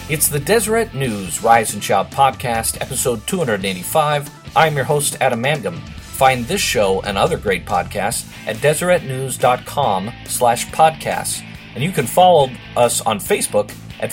It's the Deseret News Rise and Shout podcast, episode 285. I'm your host, Adam Mangum. Find this show and other great podcasts at deseretnews.com/podcasts. And you can follow us on Facebook at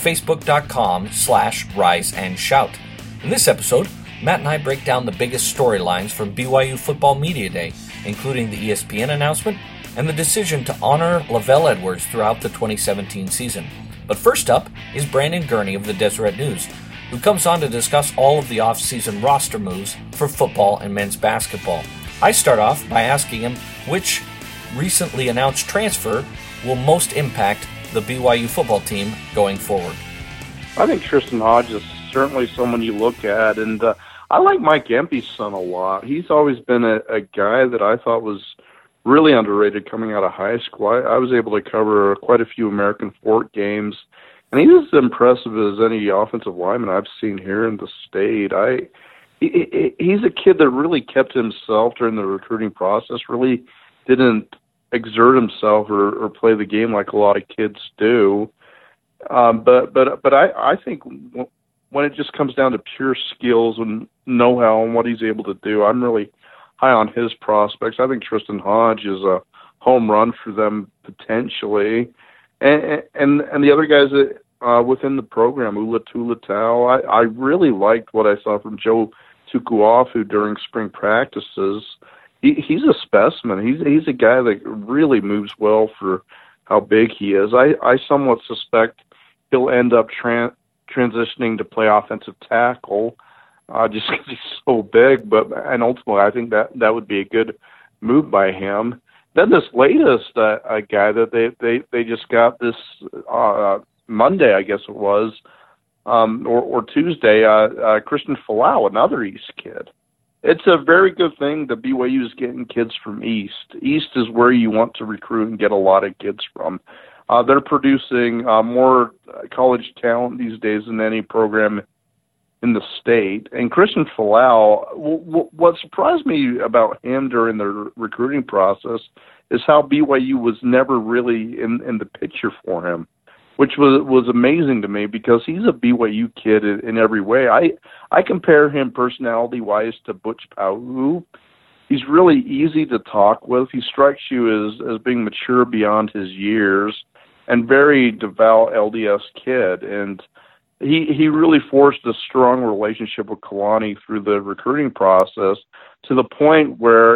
facebook.com/riseandshout. In this episode, Matt and I break down the biggest storylines from BYU Football Media Day, including the ESPN announcement and the decision to honor LaVell Edwards throughout the 2017 season. But first up is Brandon Gurney of the Deseret News, who comes on to discuss all of the off-season roster moves for football and men's basketball. I start off by asking him which recently announced transfer will most impact the BYU football team going forward. I think Tristan Hodge is certainly someone you look at, and I like Mike Empey's son a lot. He's always been a guy that I thought was really underrated coming out of high school. I was able to cover quite a few American Fort games, and he's as impressive as any offensive lineman I've seen here in the state. He's a kid that really kept himself during the recruiting process, really didn't exert himself or play the game like a lot of kids do. But I think when it just comes down to pure skills and know-how and what he's able to do, I'm really high on his prospects. I think Tristan Hodge is a home run for them potentially, and the other guys that within the program, Ula Tulatau, I really liked what I saw from Joe Tukuafu during spring practices. He's a specimen. He's a guy that really moves well for how big he is. I somewhat suspect he'll end up transitioning to play offensive tackle. Just because he's so big, and ultimately I think that would be a good move by him. Then this latest guy that they just got this Monday, I guess it was, or Tuesday, Christian Falau, another East kid. It's a very good thing that BYU is getting kids from East. East is where you want to recruit and get a lot of kids from. They're producing more college talent these days than any program in the state. And Christian Falau, what surprised me about him during the recruiting process is how BYU was never really in the picture for him, which was amazing to me because he's a BYU kid in every way. I compare him personality-wise to Butch Pau'u. He's really easy to talk with. He strikes you as being mature beyond his years and very devout LDS kid. And he really forced a strong relationship with Kalani through the recruiting process to the point where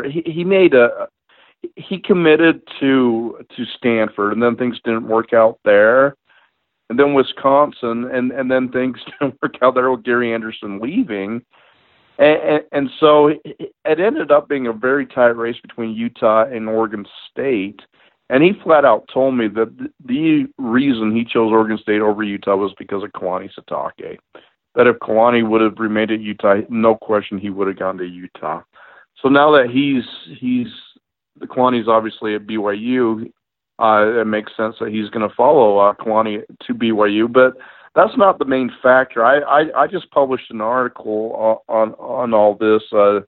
he committed to Stanford, and then things didn't work out there, and then Wisconsin, and then things didn't work out there with Gary Anderson leaving, and so it ended up being a very tight race between Utah and Oregon State. And he flat out told me that the reason he chose Oregon State over Utah was because of Kalani Sitake. That if Kalani would have remained at Utah, no question he would have gone to Utah. So now that Kalani's obviously at BYU, it makes sense that he's going to follow Kalani to BYU. But that's not the main factor. I just published an article on all this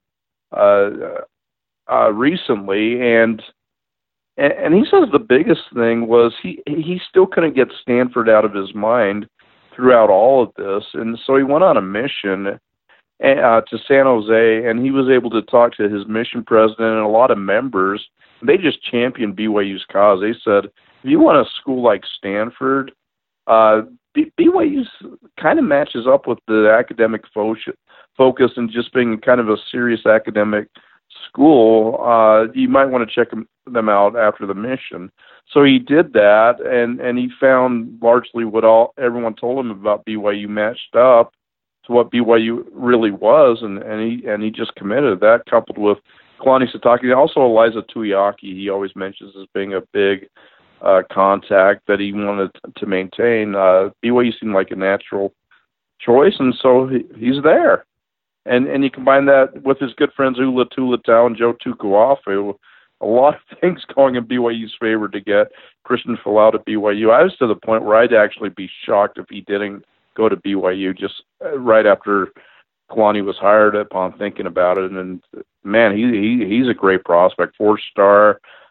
recently, and he says the biggest thing was he still couldn't get Stanford out of his mind throughout all of this. And so he went on a mission to San Jose, and he was able to talk to his mission president and a lot of members. They just championed BYU's cause. They said, if you want a school like Stanford, BYU's kind of matches up with the academic focus and just being kind of a serious academic school. You might want to check them out after the mission. So he did that, and he found largely what everyone told him about BYU matched up to what BYU really was, and he just committed that, coupled with Kalani Sitake. Also, Eliza Tuiaki, he always mentions as being a big contact that he wanted to maintain. BYU seemed like a natural choice, and so he's there. And you combine that with his good friends Ula Tulatau and Joe Tukuafu, a lot of things going in BYU's favor to get Christian Falau to BYU. I was to the point where I'd actually be shocked if he didn't go to BYU just right after Kalani was hired upon thinking about it. And man, he's a great prospect, 4-star,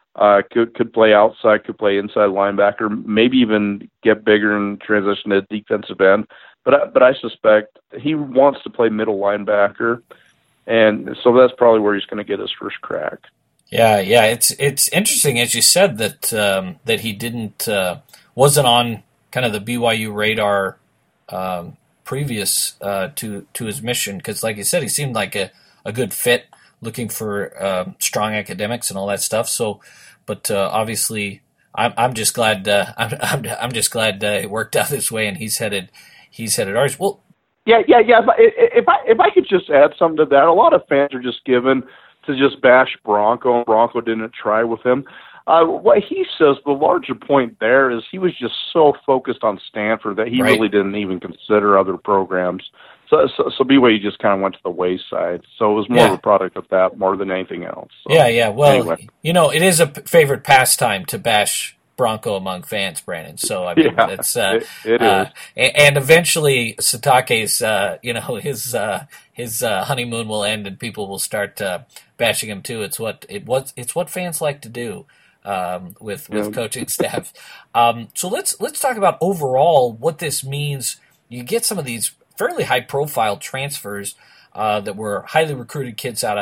Could play outside, could play inside linebacker, maybe even get bigger and transition to defensive end. But I suspect he wants to play middle linebacker, and so that's probably where he's going to get his first crack. Yeah. It's interesting, as you said, that that he wasn't on kind of the BYU radar previous to his mission, because, like you said, he seemed like a good fit, looking for strong academics and all that stuff. So, but obviously, I'm just glad I'm just glad it worked out this way, and he's headed ours. Well, yeah. But if I could just add something to that, a lot of fans are just given to just bash Bronco. Bronco didn't try with him. What he says, the larger point there is he was just so focused on Stanford that he really didn't even consider other programs. So BYU just kind of went to the wayside. So it was more of a product of that more than anything else. So, yeah. Well, anyway. It is a favorite pastime to bash Bronco among fans, Brandon. So I mean, it's it is. And eventually Sitake's his honeymoon will end, and people will start bashing him too. It's what fans like to do with coaching staff. So let's talk about overall what this means. You get some of these fairly high profile transfers that were highly recruited kids out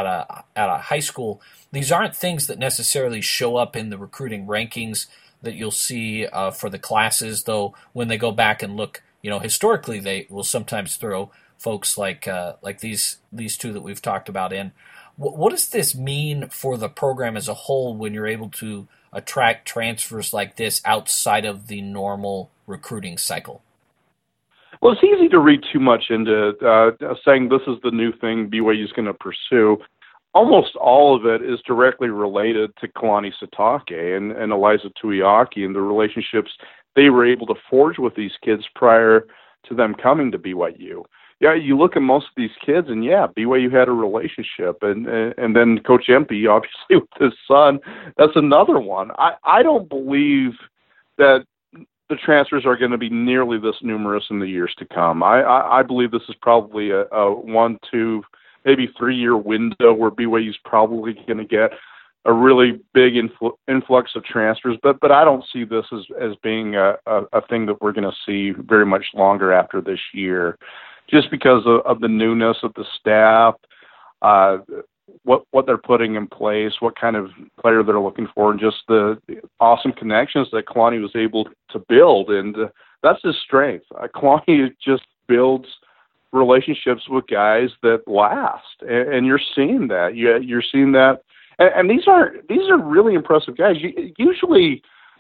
of high school. These aren't things that necessarily show up in the recruiting rankings that you'll see for the classes, though when they go back and look, historically they will sometimes throw folks like these two that we've talked about in. What does this mean for the program as a whole when you're able to attract transfers like this outside of the normal recruiting cycle? Well, it's easy to read too much into saying this is the new thing BYU is going to pursue. Almost all of it is directly related to Kalani Sitake and Eliza Tuiaki and the relationships they were able to forge with these kids prior to them coming to BYU. Yeah, you look at most of these kids, and BYU had a relationship, and then Coach Empey, obviously with his son, that's another one. I don't believe that the transfers are going to be nearly this numerous in the years to come. I believe this is probably a 1, 2, maybe 3-year window where BYU is probably going to get a really big influx of transfers, but I don't see this as being a thing that we're going to see very much longer after this year, just because of the newness of the staff, what they're putting in place, what kind of player they're looking for, and just the awesome connections that Kalani was able to build. And that's his strength. Kalani just builds relationships with guys that last, and you're seeing that. You're seeing that, and these are really impressive guys. Usually,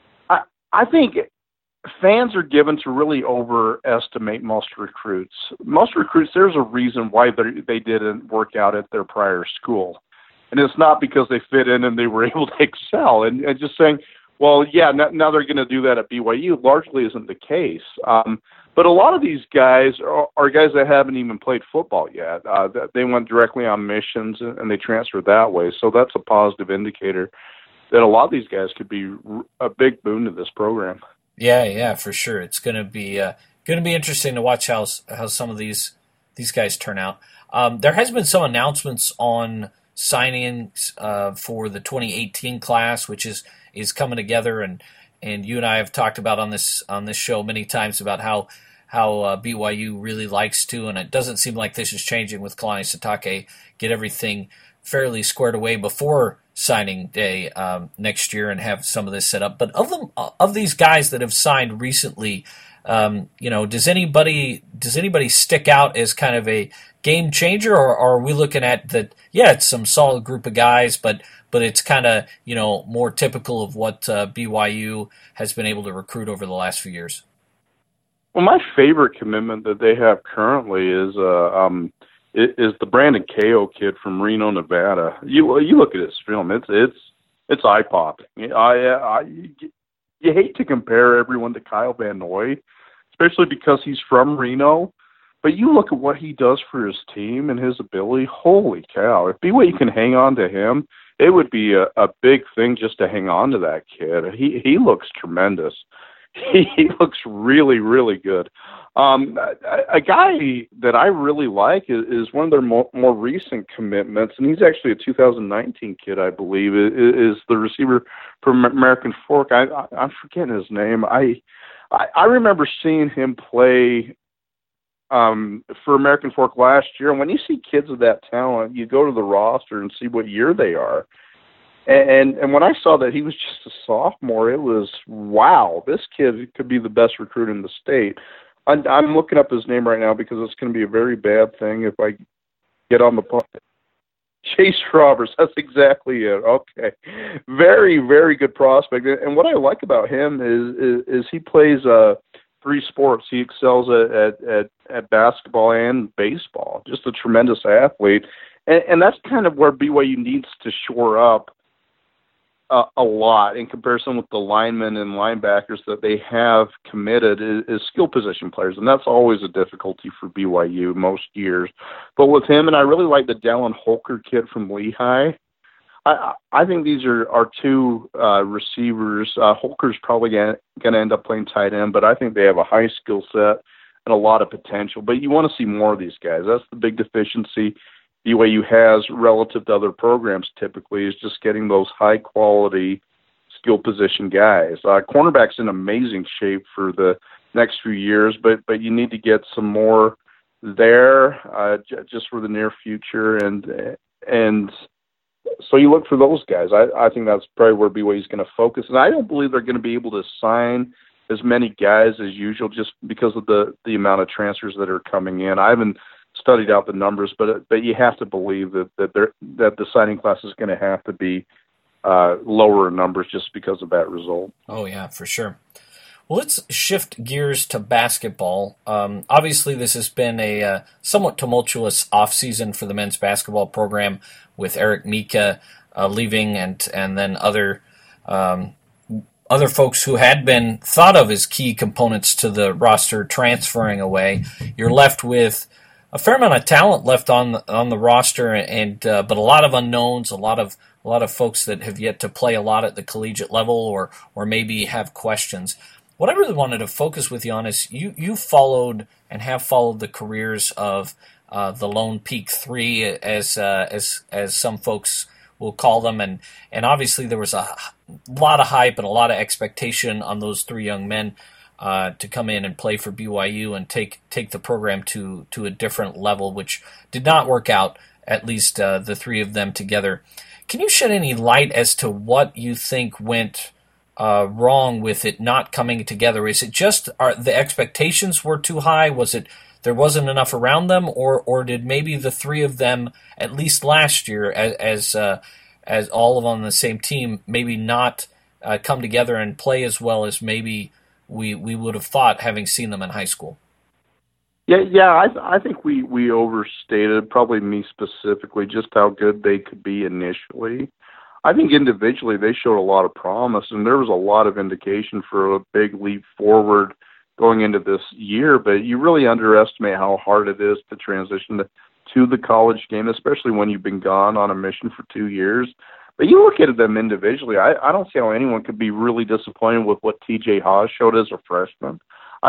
I think fans are given to really overestimate most recruits. Most recruits, there's a reason why they didn't work out at their prior school. And it's not because they fit in and they were able to excel. And just saying, well, now they're going to do that at BYU largely isn't the case. But a lot of these guys are guys that haven't even played football yet. They went directly on missions and they transferred that way. So that's a positive indicator that a lot of these guys could be a big boon to this program. Yeah, for sure. It's going to be interesting to watch how some of these guys turn out. There has been some announcements on signings for the 2018 class, which is coming together, and you and I have talked about on this show many times about how BYU really likes to, and it doesn't seem like this is changing with Kalani Sitake, get everything fairly squared away before signing day next year and have some of this set up. But of these guys that have signed recently, does anybody stick out as kind of a game changer, or are we looking at that? Yeah, it's some solid group of guys, but it's kind of more typical of what BYU has been able to recruit over the last few years. Well, my favorite commitment that they have currently is the Brandon Kao kid from Reno, Nevada. You look at his film; it's eye popping. You hate to compare everyone to Kyle Van Noy, especially because he's from Reno. But you look at what he does for his team and his ability. Holy cow! If BYU can hang on to him, it would be a big thing just to hang on to that kid. He looks tremendous. he looks really, really good. A guy that I really like is one of their more recent commitments, and he's actually a 2019 kid, I believe, is the receiver from American Fork. I'm forgetting his name. I remember seeing him play for American Fork last year, and when you see kids of that talent, you go to the roster and see what year they are. And when I saw that he was just a sophomore, it was, wow, this kid could be the best recruit in the state. I'm looking up his name right now because it's going to be a very bad thing if I get on the phone. Chase Roberts, that's exactly it. Okay. Very, very good prospect. And what I like about him is he plays three sports. He excels at basketball and baseball. Just a tremendous athlete. And that's kind of where BYU needs to shore up a lot in comparison with the linemen and linebackers that they have committed is skill position players, and that's always a difficulty for BYU most years. But with him, and I really like the Dallin Holker kid from Lehigh, I think these are two receivers. Holker's probably going to end up playing tight end, but I think they have a high skill set and a lot of potential. But you want to see more of these guys. That's the big deficiency BYU has relative to other programs typically, is just getting those high-quality skill position guys. Cornerback's in amazing shape for the next few years, but you need to get some more there just for the near future. And so you look for those guys. I think that's probably where BYU's going to focus. And I don't believe they're going to be able to sign as many guys as usual just because of the amount of transfers that are coming in. I haven't studied out the numbers, but you have to believe that the signing class is going to have to be lower in numbers just because of that result. Oh yeah, for sure. Well, let's shift gears to basketball. Obviously, this has been a somewhat tumultuous offseason for the men's basketball program with Eric Mika leaving and then other folks who had been thought of as key components to the roster transferring away. You're left with a fair amount of talent left on the roster, and but a lot of unknowns, a lot of folks that have yet to play a lot at the collegiate level, or maybe have questions. What I really wanted to focus with you on is you followed and have followed the careers of the Lone Peak Three, as some folks will call them, and obviously there was a lot of hype and a lot of expectation on those three young men to come in and play for BYU and take the program to a different level, which did not work out, at least the three of them together. Can you shed any light as to what you think went wrong with it not coming together? Is it just the expectations were too high? Was it there wasn't enough around them, or did maybe the three of them, at least last year, as all of them on the same team, maybe not come together and play as well as maybe we would have thought, having seen them in high school? Yeah. I think we overstated, probably me specifically, just how good they could be initially. I think individually they showed a lot of promise, and there was a lot of indication for a big leap forward going into this year. But you really underestimate how hard it is to transition to the college game, especially when you've been gone on a mission for 2 years. But you look at them individually, I don't see how anyone could be really disappointed with what TJ Haas showed as a freshman.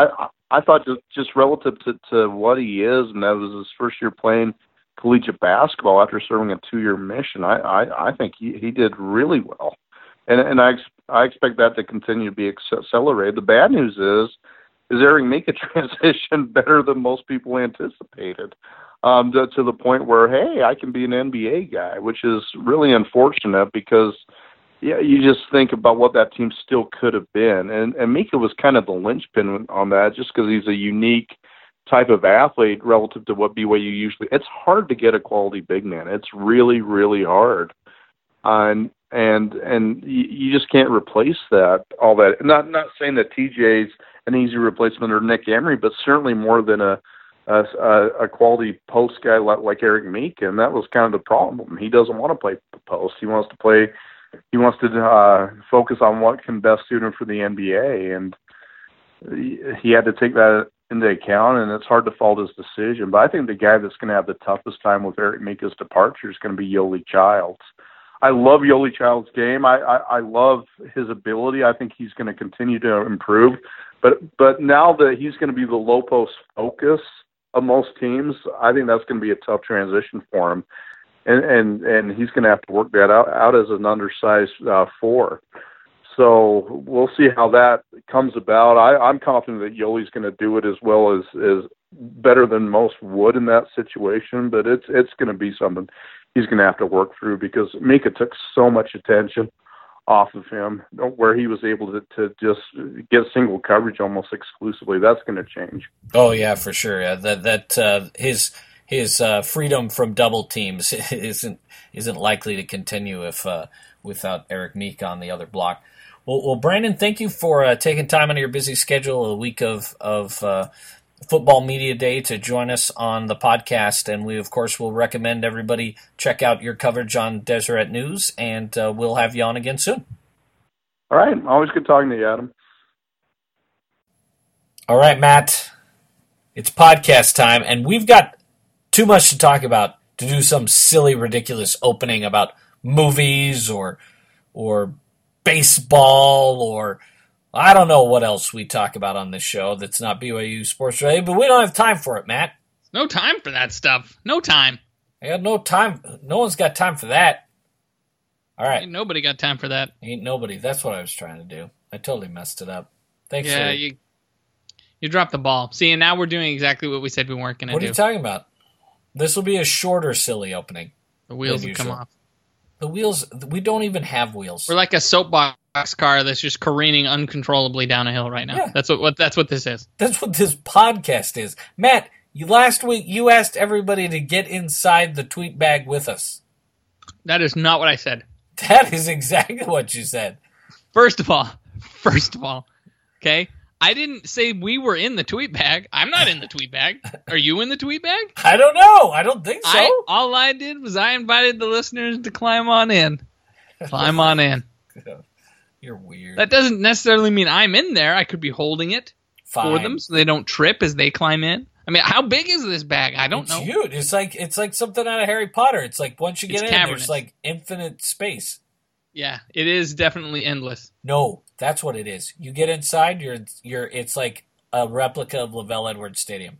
I thought just relative to what he is, and that was his first year playing collegiate basketball after serving a 2-year mission, I think he did really well. And I expect that to continue to be accelerated. The bad news is Eric Mika transitioned better than most people anticipated. To the point where, hey, I can be an NBA guy, which is really unfortunate because, yeah, you just think about what that team still could have been. And Mika was kind of the linchpin on that just because he's a unique type of athlete relative to what BYU usually – it's hard to get a quality big man. It's really, really hard. And you just can't replace all that. Not saying that TJ's an easy replacement or Nick Emery, but certainly more than a quality post guy like Eric Meek, and that was kind of the problem. He doesn't want to play post. He wants to focus on what can best suit him for the NBA, and he had to take that into account, and it's hard to fault his decision. But I think the guy that's going to have the toughest time with Eric Mika's departure is going to be Yoli Childs. I love Yoli Child's game. I love his ability. I think he's going to continue to improve. But now that he's going to be the low post focus of most teams, I think that's going to be a tough transition for him. And he's going to have to work that out as an undersized 4. So we'll see how that comes about. I'm confident that Yoli's going to do it as well as better than most would in that situation, but it's going to be something he's going to have to work through because Mika took so much attention off of him where he was able to just get single coverage almost exclusively. That's going to change. Oh yeah, for sure. Yeah, his freedom from double teams isn't likely to continue if without Eric Mika on the other block. Well, Brandon, thank you for taking time out of your busy schedule, a week of Football Media Day, to join us on the podcast. And we, of course, will recommend everybody check out your coverage on Deseret News, and we'll have you on again soon. All right. Always good talking to you, Adam. All right, Matt. It's podcast time, and we've got too much to talk about to do some silly, ridiculous opening about movies or baseball, or I don't know what else we talk about on this show that's not BYU sports related, but we don't have time for it, Matt. No time for that stuff. No time. I got no time. No one's got time for that. All right. Ain't nobody got time for that. Ain't nobody. That's what I was trying to do. I totally messed it up. Thanks. Yeah, you dropped the ball. See, and now we're doing exactly what we said we weren't going to do. What are you talking about? This will be a shorter, silly opening. The wheels will come off. The wheels, we don't even have wheels. We're like a soapbox car that's just careening uncontrollably down a hill right now. Yeah. That's what this is. That's what this podcast is. Matt, last week you asked everybody to get inside the tweet bag with us. That is not what I said. That is exactly what you said. First of all, okay? I didn't say we were in the tweet bag. I'm not in the tweet bag. Are you in the tweet bag? I don't know. I don't think so. All I did was I invited the listeners to climb on in. Climb on in. You're weird. That doesn't necessarily mean I'm in there. I could be holding it for them so they don't trip as they climb in. I mean, how big is this bag? I don't know. It's huge. It's like something out of Harry Potter. It's like once you get in, there's like infinite space. Yeah, it is definitely endless. No, that's what it is. You get inside, it's like a replica of LaVell Edwards Stadium.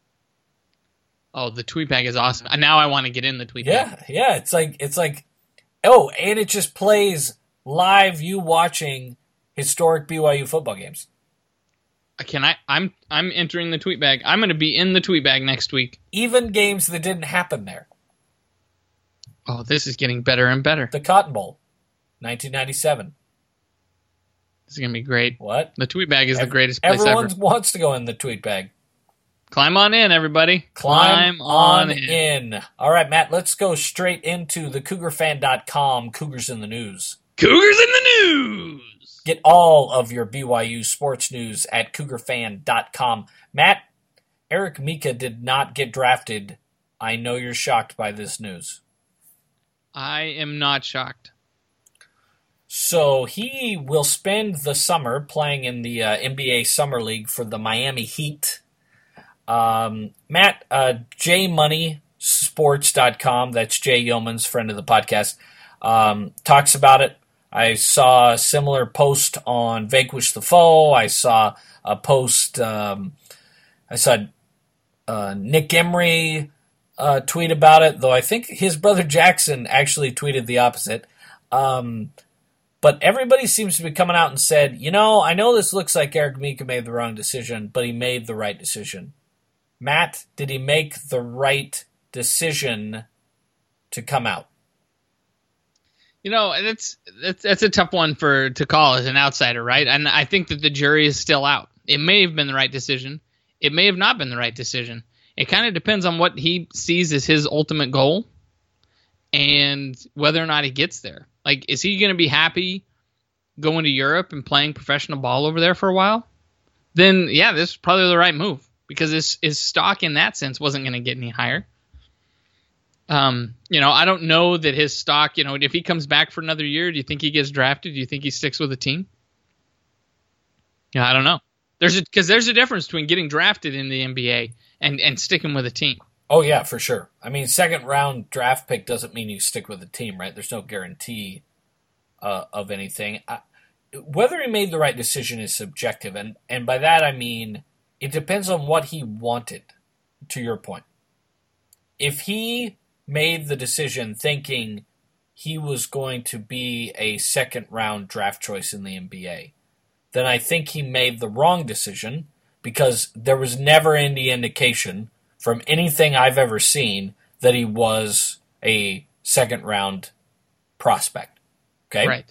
Oh, the tweet bag is awesome. Now I want to get in the tweet bag. Yeah. It's like, oh, and it just plays live. You watching historic BYU football games. I'm entering the tweet bag. I'm going to be in the tweet bag next week. Even games that didn't happen there. Oh, this is getting better and better. The Cotton Bowl. 1997. This is going to be great. What? The tweet bag is the greatest place ever. Everyone wants to go in the tweet bag. Climb on in, everybody. Climb on in. All right, Matt, let's go straight into the CougarFan.com Cougars in the News. Cougars in the News! Get all of your BYU sports news at CougarFan.com. Matt, Eric Mika did not get drafted. I know you're shocked by this news. I am not shocked. So he will spend the summer playing in the NBA Summer League for the Miami Heat. Matt, JMoneySports.com, that's Jay Yeoman's friend of the podcast, talks about it. I saw a similar post on Vanquish the Foe. I saw a post, Nick Emery tweet about it, though I think his brother Jackson actually tweeted the opposite. But everybody seems to be coming out and said, I know this looks like Eric Mika made the wrong decision, but he made the right decision. Matt, did he make the right decision to come out? That's a tough one to call as an outsider, right? And I think that the jury is still out. It may have been the right decision. It may have not been the right decision. It kind of depends on what he sees as his ultimate goal and whether or not he gets there. Like, is he going to be happy going to Europe and playing professional ball over there for a while? Then, yeah, this is probably the right move because his stock in that sense wasn't going to get any higher. I don't know that his stock, if he comes back for another year, do you think he gets drafted? Do you think he sticks with the team? Yeah, I don't know. There's a difference between getting drafted in the NBA and sticking with a team. Oh, yeah, for sure. I mean, second round draft pick doesn't mean you stick with the team, right? There's no guarantee of anything. Whether he made the right decision is subjective, and by that I mean it depends on what he wanted, to your point. If he made the decision thinking he was going to be a second-round draft choice in the NBA, then I think he made the wrong decision because there was never any indication from anything I've ever seen that he was a second-round prospect. Okay? Right.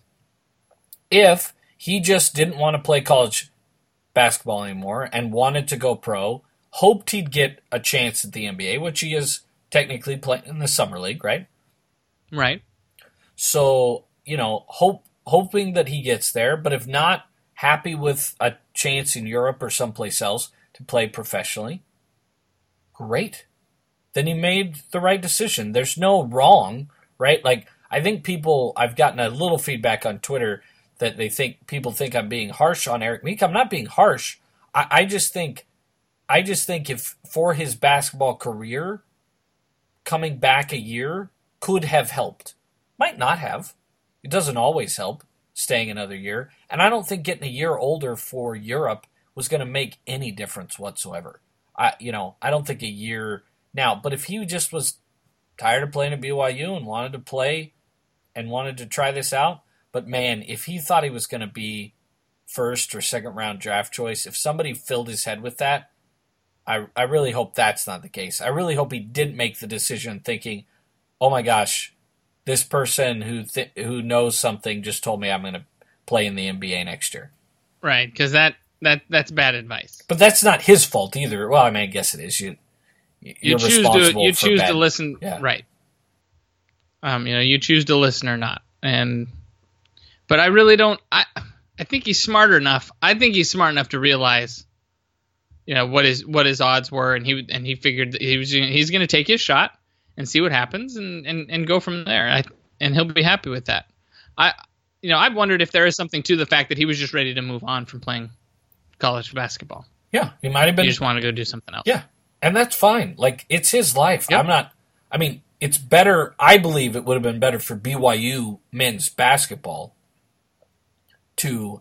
If he just didn't want to play college basketball anymore and wanted to go pro, hoped he'd get a chance at the NBA, which he is technically playing in the summer league, right? Right. So, hoping that he gets there, but if not, happy with a chance in Europe or someplace else to play professionally, great. Then he made the right decision. There's no wrong, right? Like, I think I've gotten a little feedback on Twitter that people think I'm being harsh on Eric Meek. I'm not being harsh. I just think if for his basketball career, coming back a year could have helped. Might not have. It doesn't always help staying another year. And I don't think getting a year older for Europe was going to make any difference whatsoever. I don't think a year now. But if he just was tired of playing at BYU and wanted to play and wanted to try this out, but man, if he thought he was going to be first or second round draft choice, if somebody filled his head with that, I really hope that's not the case. I really hope he didn't make the decision thinking, oh my gosh, this person who knows something just told me I'm going to play in the NBA next year. Right, because that's bad advice. But that's not his fault either. Well, I mean, I guess it is. You're responsible you for choose bad. to listen, yeah. Right? You choose to listen or not, but I really don't. I think he's smart enough. I think he's smart enough to realize, what his odds were, and he figured that he's going to take his shot and see what happens and go from there. And he'll be happy with that. I've wondered if there is something to the fact that he was just ready to move on from playing college basketball. Yeah, he might have been. He just wanted to go do something else. Yeah, and that's fine. Like, it's his life. Yep. It's better. I believe it would have been better for BYU men's basketball for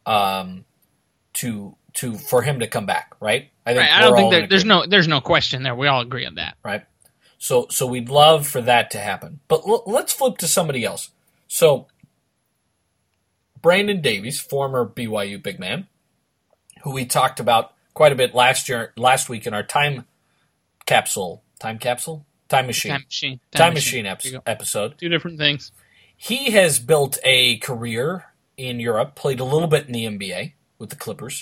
him to come back, right? I don't think there's no question there. We all agree on that, right? So we'd love for that to happen. But let's flip to somebody else. So Brandon Davies, former BYU big man, who we talked about quite a bit last week in our time machine episode. Two different things. He has built a career in Europe, played a little bit in the NBA with the Clippers.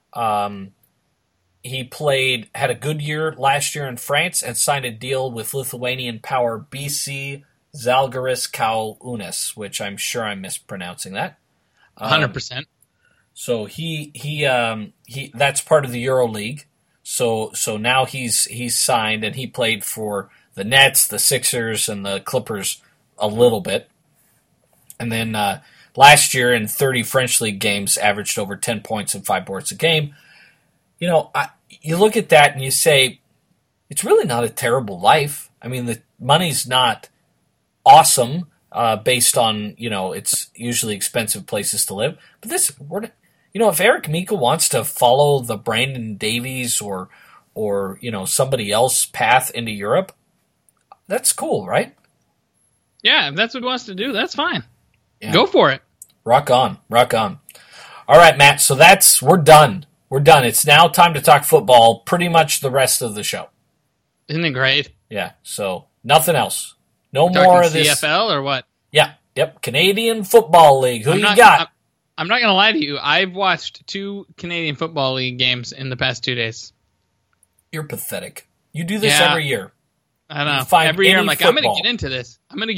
He had a good year last year in France and signed a deal with Lithuanian power BC Zalgiris Kaunas, which I'm sure I'm mispronouncing that. 100%. So he that's part of the EuroLeague. So now he's signed, and he played for the Nets, the Sixers, and the Clippers a little bit. And then last year in 30 French League games, averaged over 10 points and 5 boards a game. You look at that and you say, it's really not a terrible life. I mean, the money's not awesome based on, it's usually expensive places to live. But if Eric Mika wants to follow the Brandon Davies or somebody else path into Europe, that's cool, right? Yeah, if that's what he wants to do, that's fine. Yeah. Go for it. Rock on. All right, Matt, so we're done. We're done. It's now time to talk football pretty much the rest of the show. Isn't it great? Yeah, so nothing else. No more of this. CFL or what? Yeah, yep. Canadian Football League. Who you got? I'm not going to lie to you. I've watched 2 Canadian Football League games in the past 2 days. You're pathetic. You do this every year. I don't know. Every year I'm like, I'm going to get into this.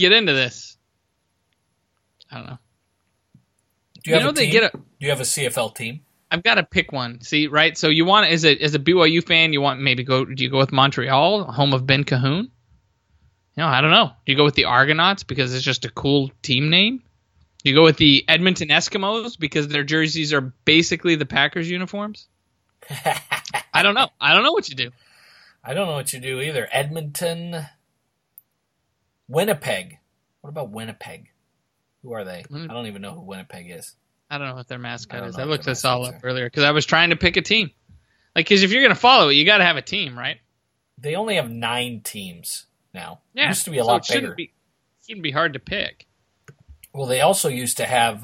I don't know. Do you have a team? Do you have a CFL team? I've got to pick one. See, right? So you want, as a BYU fan, do you go with Montreal, home of Ben Cahoon? I don't know. Do you go with the Argonauts because it's just a cool team name? Do you go with the Edmonton Eskimos because their jerseys are basically the Packers uniforms? I don't know. I don't know what you do. I don't know what you do either. Edmonton, Winnipeg. What about Winnipeg? Who are they? I don't even know who Winnipeg is. I don't know what their mascot is. I looked this all up earlier because I was trying to pick a team. Like, because if you're going to follow it, you got to have a team, right? They only have 9 teams now. Yeah, it used to be a lot bigger. Shouldn't be hard to pick. Well, they also used to have.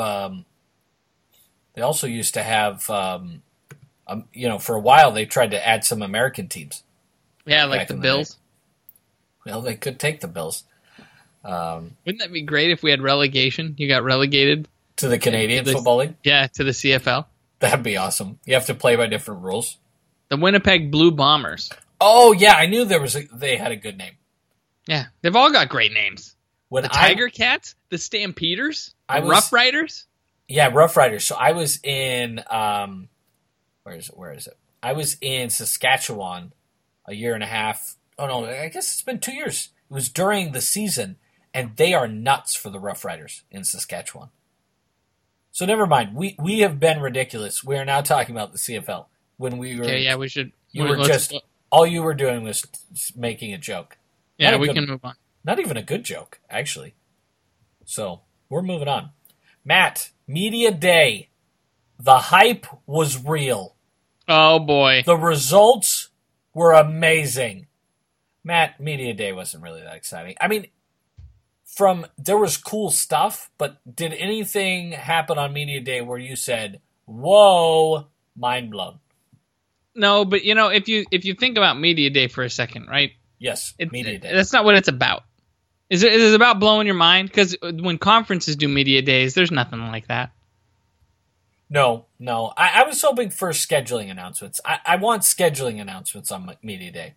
For a while they tried to add some American teams. Yeah, like the Bills. Well, they could take the Bills. Wouldn't that be great if we had relegation? You got relegated to the Canadian Football League? Yeah, to the CFL. That'd be awesome. You have to play by different rules. The Winnipeg Blue Bombers. Oh, yeah, I knew they had a good name. Yeah, they've all got great names. The Tiger Cats, the Stampeders, the Rough Riders. Yeah, Rough Riders. So I was in where is it? I was in Saskatchewan a year and a half. Oh no, I guess it's been 2 years. It was during the season, and they are nuts for the Rough Riders in Saskatchewan. So never mind. We have been ridiculous. We are now talking about the CFL. When we were we should. All you were doing was making a joke. Yeah, we can move on. Not even a good joke, actually. So we're moving on. Matt, Media Day. The hype was real. Oh boy. The results were amazing. Matt, Media Day wasn't really that exciting. I mean, there was cool stuff, but did anything happen on Media Day where you said, "Whoa, mind blown"? No, but if you think about Media Day for a second, right? Yes, Media Day. That's not what it's about. Is it about blowing your mind? Because when conferences do Media Days, there's nothing like that. No. I was hoping for scheduling announcements. I want scheduling announcements on Media Day.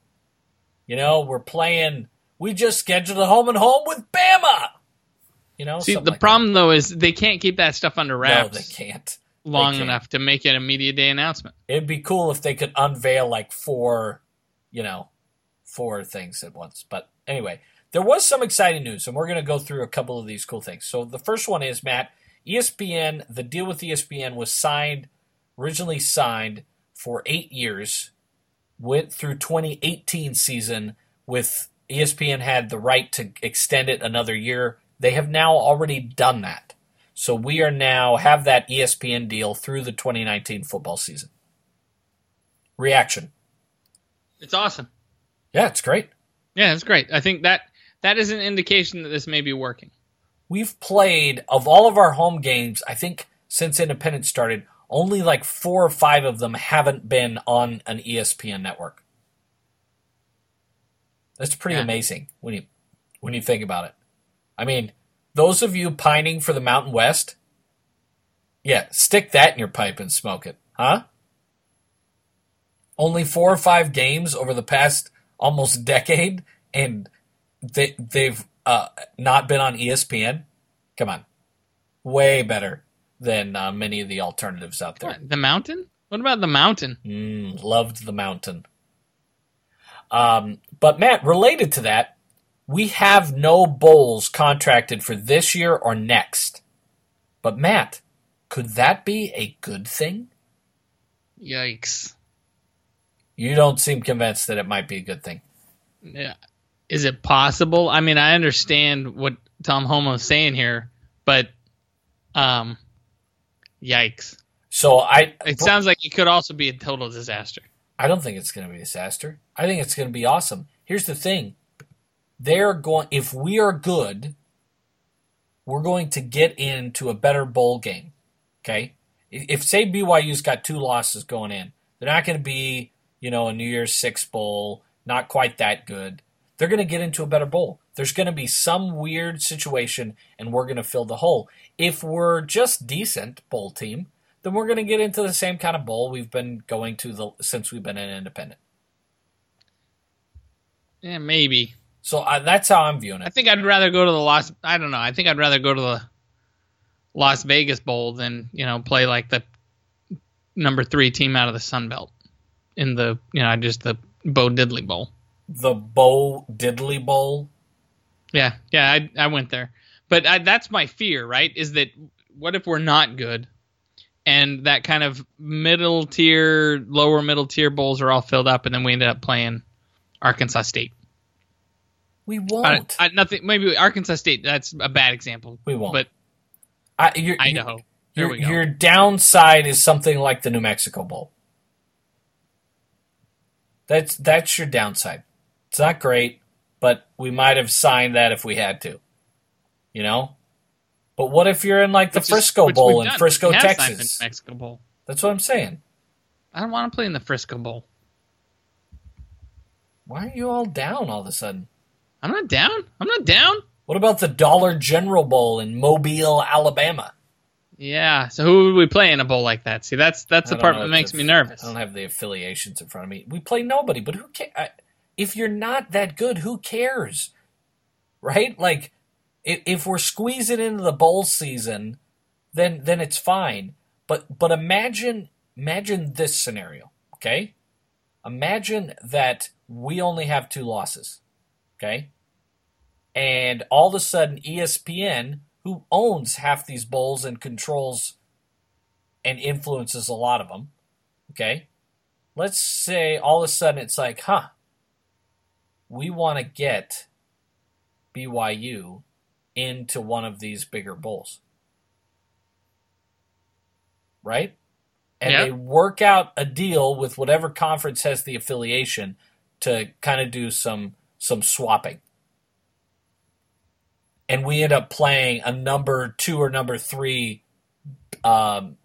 We just scheduled a home and home with Bama. See, the problem, though, is they can't keep that stuff under wraps. No, they can't. Long enough to make it a Media Day announcement. It'd be cool if they could unveil like 4 things at once. But anyway, there was some exciting news, and we're going to go through a couple of these cool things. So the first one is, Matt, ESPN, the deal with ESPN was originally signed for 8 years, went through 2018 season with ESPN had the right to extend it another year. They have now already done that. So we are now have that ESPN deal through the 2019 football season. Reaction. It's awesome. Yeah, it's great. Yeah, it's great. I think that is an indication that this may be working. We've played, of all of our home games, I think since Independence started, only like 4 or 5 of them haven't been on an ESPN network. That's pretty amazing when you think about it. I mean, those of you pining for the Mountain West, yeah, stick that in your pipe and smoke it, huh? Only 4 or 5 games over the past almost decade, and they've not been on ESPN? Come on. Way better than many of the alternatives out there. What, the Mountain? What about the Mountain? Loved the Mountain. But Matt, related to that, we have no bowls contracted for this year or next. But Matt, could that be a good thing? Yikes. You don't seem convinced that it might be a good thing. Yeah. Is it possible? I mean, I understand what Tom Homo's saying here, but yikes. So it sounds like it could also be a total disaster. I don't think it's going to be a disaster. I think it's going to be awesome. Here's the thing. If we are good, we're going to get into a better bowl game. Okay? If, say, BYU's got 2 losses going in, they're not going to be, a New Year's Six bowl, not quite that good. They're going to get into a better bowl. There's going to be some weird situation, and we're going to fill the hole. If we're just decent bowl team, then we're going to get into the same kind of bowl we've been going to since we've been an independent. Yeah, maybe. So that's how I'm viewing it. I think I'd rather go to the I think I'd rather go to the Las Vegas Bowl than, play like the number 3 team out of the Sun Belt in the, just the Bo Diddley Bowl. The Bo Diddley Bowl? Yeah, I went there. But that's my fear, right? Is that what if we're not good and that kind of middle tier, lower middle tier bowls are all filled up and then we ended up playing Arkansas State. We won't. Nothing. Maybe Arkansas State. That's a bad example. We won't. But Idaho. There we go. Your downside is something like the New Mexico Bowl. That's your downside. It's not great, but we might have signed that if we had to. You know? But what if you're in like the Frisco Bowl in Frisco, Texas? The Mexico Bowl. That's what I'm saying. I don't want to play in the Frisco Bowl. Why are you all down all of a sudden? I'm not down. I'm not down. What about the Dollar General Bowl in Mobile, Alabama? Yeah. So who would we play in a bowl like that? See, that's the part that makes me nervous. I don't have the affiliations in front of me. We play nobody, but who cares? If you're not that good, who cares? Right? Like, if we're squeezing into the bowl season, then it's fine. But imagine this scenario, okay? Imagine that we only have 2 losses, okay? And all of a sudden, ESPN, who owns half these bowls and controls and influences a lot of them, okay? Let's say all of a sudden it's like, we want to get BYU into one of these bigger bowls. Right? And they work out a deal with whatever conference has the affiliation to kind of do some swapping. And we end up playing a number 2 or number 3, Power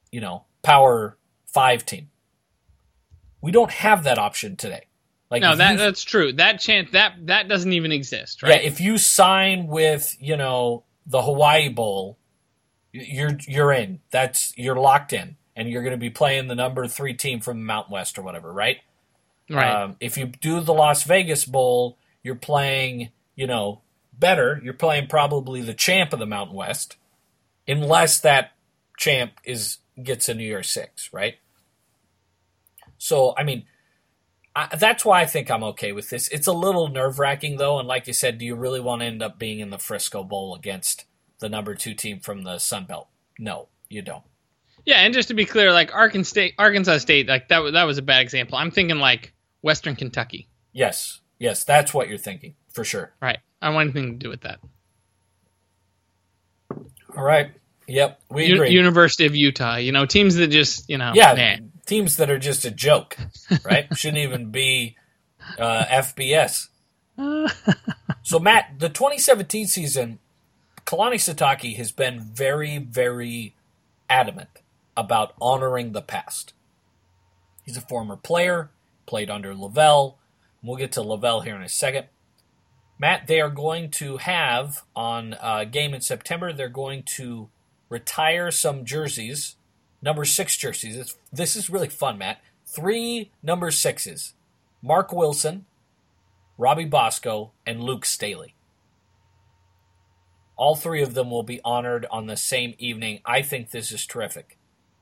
5 team. We don't have that option today. Like, no, that's true. That chance that doesn't even exist, right? Yeah, if you sign with, the Hawaii Bowl, you're in. You're locked in, and you're going to be playing the number 3 team from the Mountain West or whatever, right? Right. If you do the Las Vegas Bowl, you're playing, better. You're playing probably the champ of the Mountain West, unless that champ gets a New Year's Six, right? So, I mean, that's why I think I'm okay with this. It's a little nerve-wracking, though, and like you said, do you really want to end up being in the Frisco Bowl against the number 2 team from the Sun Belt? No, you don't. Yeah, and just to be clear, like Arkansas State, like that was a bad example. I'm thinking like Western Kentucky. Yes, that's what you're thinking, for sure. Right. I don't want anything to do with that. All right. Yep, we agree. University of Utah, teams that just, teams that are just a joke, right? Shouldn't even be FBS. So, Matt, the 2017 season, Kalani Sitake has been very, very adamant about honoring the past. He's a former player, played under Lavelle. We'll get to Lavelle here in a second. Matt, they are going to have, on a game in September, they're going to retire some jerseys, number 6 jerseys. This is really fun, Matt. 3 number 6s. Mark Wilson, Robbie Bosco, and Luke Staley. All 3 of them will be honored on the same evening. I think this is terrific.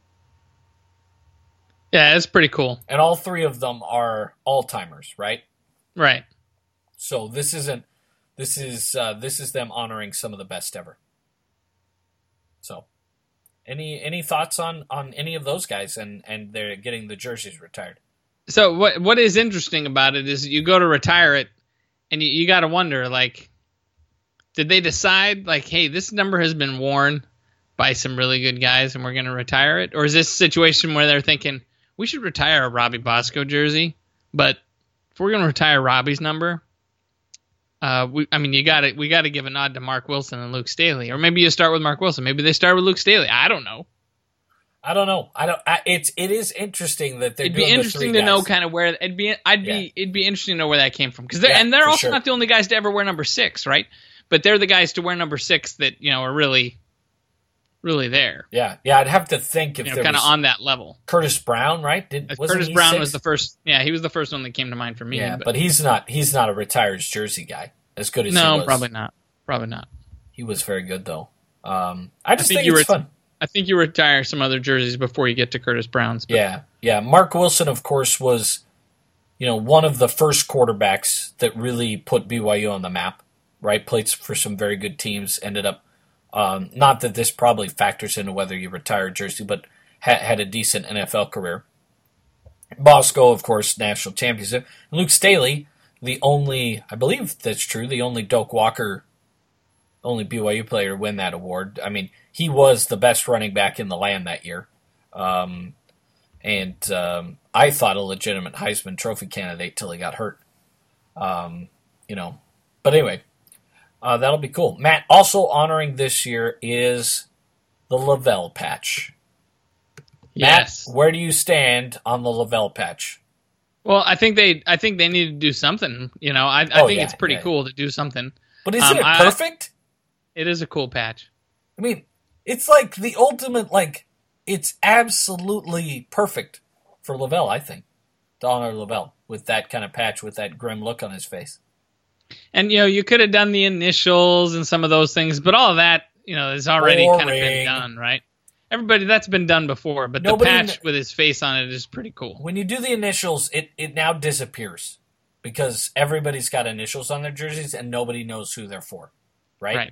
Yeah, it's pretty cool. And all 3 of them are all-timers, right? Right. So this is them honoring some of the best ever. So, any thoughts on any of those guys and they're getting the jerseys retired? So what is interesting about it is you go to retire it, and you got to wonder, like, did they decide, like, hey, this number has been worn by some really good guys and we're going to retire it? Or is this a situation where they're thinking, we should retire a Robbie Bosco jersey, but if we're going to retire Robbie's number, we got to give a nod to Mark Wilson and Luke Staley. Or maybe you start with Mark Wilson. Maybe they start with Luke Staley. I don't know. It is interesting that they're. It'd be interesting to know kind of where it'd be interesting to know where that came from, because they're also not the only guys to ever wear number 6, right? But they're the guys to wear number 6 that are really, really there. Yeah. I'd have to think if they're kind of on that level. Curtis Brown, right? Curtis Brown 6? Was the first. Yeah, he was the first one that came to mind for me. Yeah, but he's not a retired jersey guy as good as he was. No, probably not. He was very good though. I just think it's fun. I think you retire some other jerseys before you get to Curtis Brown's. But. Yeah. Mark Wilson, of course, was, one of the first quarterbacks that really put BYU on the map, right? Played for some very good teams, ended up, not that this probably factors into whether you retire a jersey, but had a decent NFL career. Bosco, of course, national championship. Luke Staley, I believe that's true, the only Doak Walker, only BYU player to win that award. I mean, he was the best running back in the land that year. I thought a legitimate Heisman Trophy candidate till he got hurt. But anyway, that'll be cool. Matt, also honoring this year is the Lavelle patch. Yes. Matt, where do you stand on the Lavelle patch? Well, I think they need to do something. I think it's pretty cool to do something. But isn't it perfect? It is a cool patch. I mean, it's like the ultimate, it's absolutely perfect for Lavelle, I think, to honor Lavelle with that kind of patch, with that grim look on his face. And, you could have done the initials and some of those things, but all of that, has already kind of been done, right? Everybody, that's been done before, but the patch with his face on it is pretty cool. When you do the initials, it now disappears because everybody's got initials on their jerseys and nobody knows who they're for, right? Right.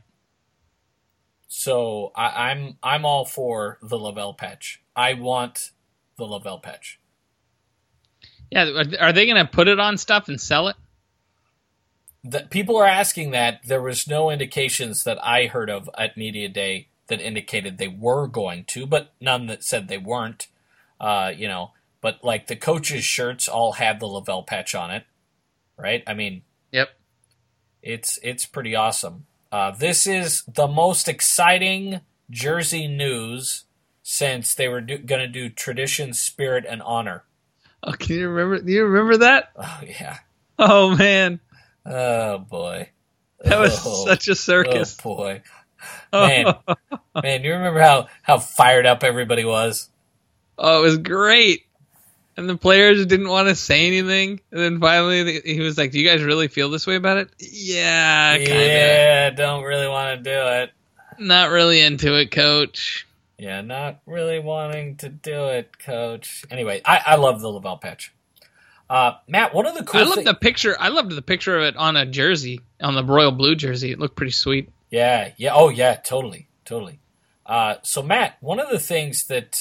So I'm all for the Lavelle patch. I want the Lavelle patch. Yeah, are they going to put it on stuff and sell it? People are asking that. There was no indications that I heard of at Media Day that indicated they were going to, but none that said they weren't. But the coaches' shirts all have the Lavelle patch on it, right? I mean, yep, it's pretty awesome. This is the most exciting jersey news since they were going to do tradition, spirit, and honor. Oh, can you remember? Do you remember that? Oh yeah. Oh man. Oh boy. That was such a circus. Oh boy. Man, you remember how fired up everybody was? Oh, it was great. And the players didn't want to say anything. And then finally he was like, do you guys really feel this way about it? Yeah, kind of. Yeah, don't really want to do it. Not really into it, coach. Yeah, not really wanting to do it, coach. Anyway, I love the Lavelle patch. Matt, one of the cool I loved the picture of it on a jersey, on the royal blue jersey. It looked pretty sweet. Yeah. Oh, yeah, totally. So, Matt, one of the things that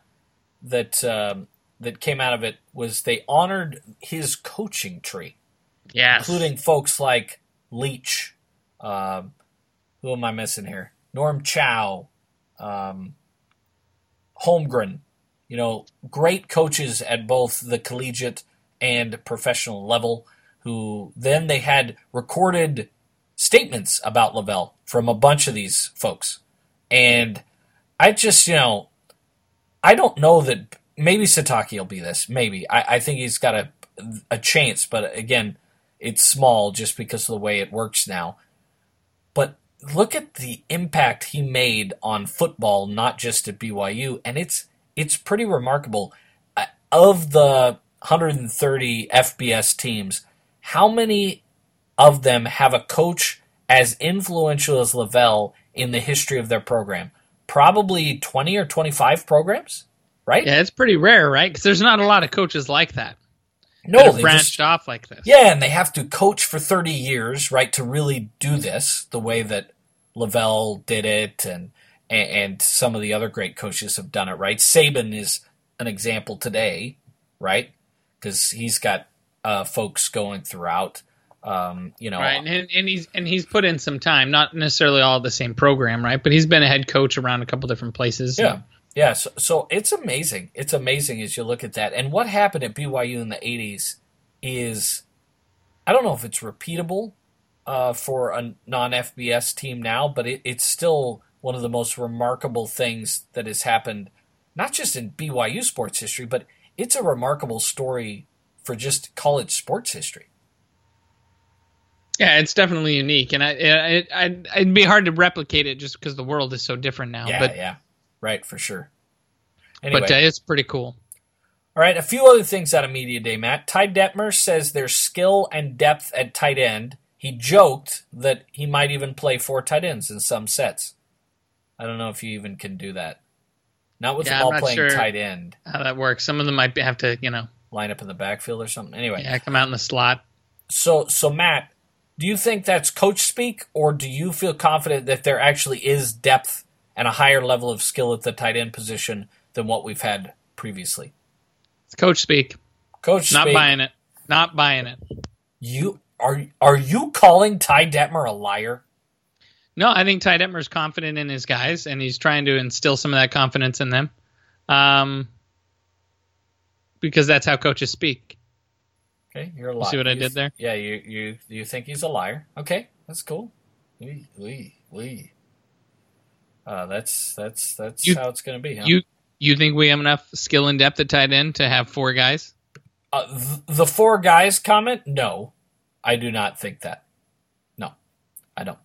came out of it was they honored his coaching tree. Yes. Including folks like Leach. Who am I missing here? Norm Chow. Holmgren. Great coaches at both the collegiate and professional level who then they had recorded statements about Lavelle from a bunch of these folks. And I just, I don't know that maybe Sataki will be this. Maybe. I think he's got a chance, but again, it's small just because of the way it works now. But look at the impact he made on football, not just at BYU, and it's pretty remarkable. Of the 130 FBS teams, how many of them have a coach as influential as Lavelle in the history of their program? Probably 20 or 25 programs, right? Yeah, it's pretty rare, right? Because there's not a lot of coaches like that. No, that have branched off like this. Yeah, and they have to coach for 30 years, right, to really do this the way that Lavelle did it, and some of the other great coaches have done it, right? Saban is an example today, right? Because he's got folks going throughout, Right, and he's put in some time, not necessarily all the same program, right? But he's been a head coach around a couple different places. Yeah. Yeah, so it's amazing. It's amazing as you look at that. And what happened at BYU in the 80s is, I don't know if it's repeatable for a non-FBS team now, but it's still one of the most remarkable things that has happened, not just in BYU sports history, but it's a remarkable story for just college sports history. Yeah, it's definitely unique, and it'd be hard to replicate it just because the world is so different now. Yeah. Right, for sure. Anyway. But it's pretty cool. All right, a few other things out of Media Day, Matt. Ty Detmer says there's skill and depth at tight end. He joked that he might even play 4 tight ends in some sets. I don't know if you even can do that. Not with them all playing tight end. How that works. Some of them might have to, line up in the backfield or something. Anyway. Yeah, come out in the slot. So Matt, do you think that's coach speak, or do you feel confident that there actually is depth and a higher level of skill at the tight end position than what we've had previously? It's coach speak. Coach Not speak. buying it. Not buying it. Are you calling Ty Detmer a liar? No, I think Ty Detmer's confident in his guys, and he's trying to instill some of that confidence in them, because that's how coaches speak. Okay, you're a liar. You see what I did there? Yeah, you think he's a liar. Okay, that's cool. That's how it's going to be. Huh? You think we have enough skill and depth at tight end to have 4 guys? The 4 guys comment? No, I do not think that. No, I don't.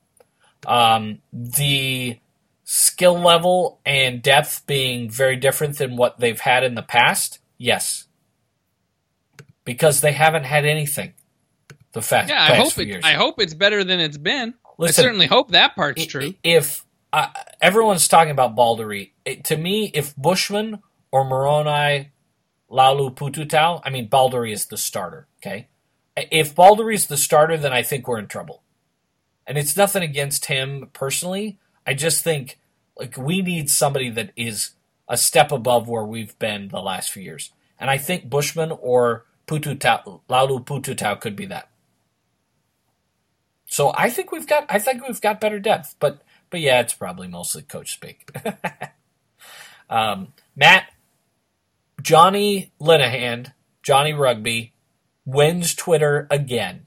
The skill level and depth being very different than what they've had in the past? Yes. Because they haven't had anything the past few years. I hope it's better than it's been. Listen, I certainly hope that part's true. If everyone's talking about Baldery, to me, if Bushman or Moroni, Laulu Pututau, I mean, Baldery is the starter, okay? If Baldery's the starter, then I think we're in trouble. And it's nothing against him personally. I just think we need somebody that is a step above where we've been the last few years. And I think Bushman or Laulu Pututau could be that. So I think we've got better depth, but yeah, it's probably mostly coach speak. Matt, Johnny Linehan, Johnny Rugby, wins Twitter again.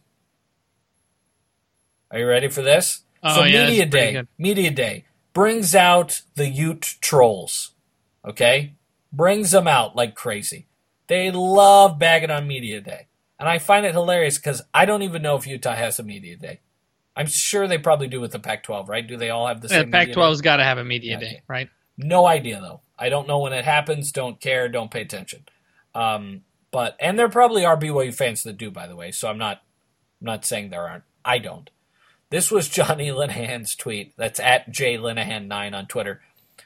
Are you ready for this? Oh, yeah, Media Day brings out the Ute trolls. Okay? Brings them out like crazy. They love bagging on Media Day. And I find it hilarious because I don't even know if Utah has a Media Day. I'm sure they probably do with the Pac-12, right? Do they all have the same Media Day? Pac-12's got to have a Media Day, right? No idea, though. I don't know when it happens. Don't care. Don't pay attention. And there probably are BYU fans that do, by the way, so I'm not saying there aren't. I don't. This was Johnny Linehan's tweet. That's at JLinehan9 on Twitter.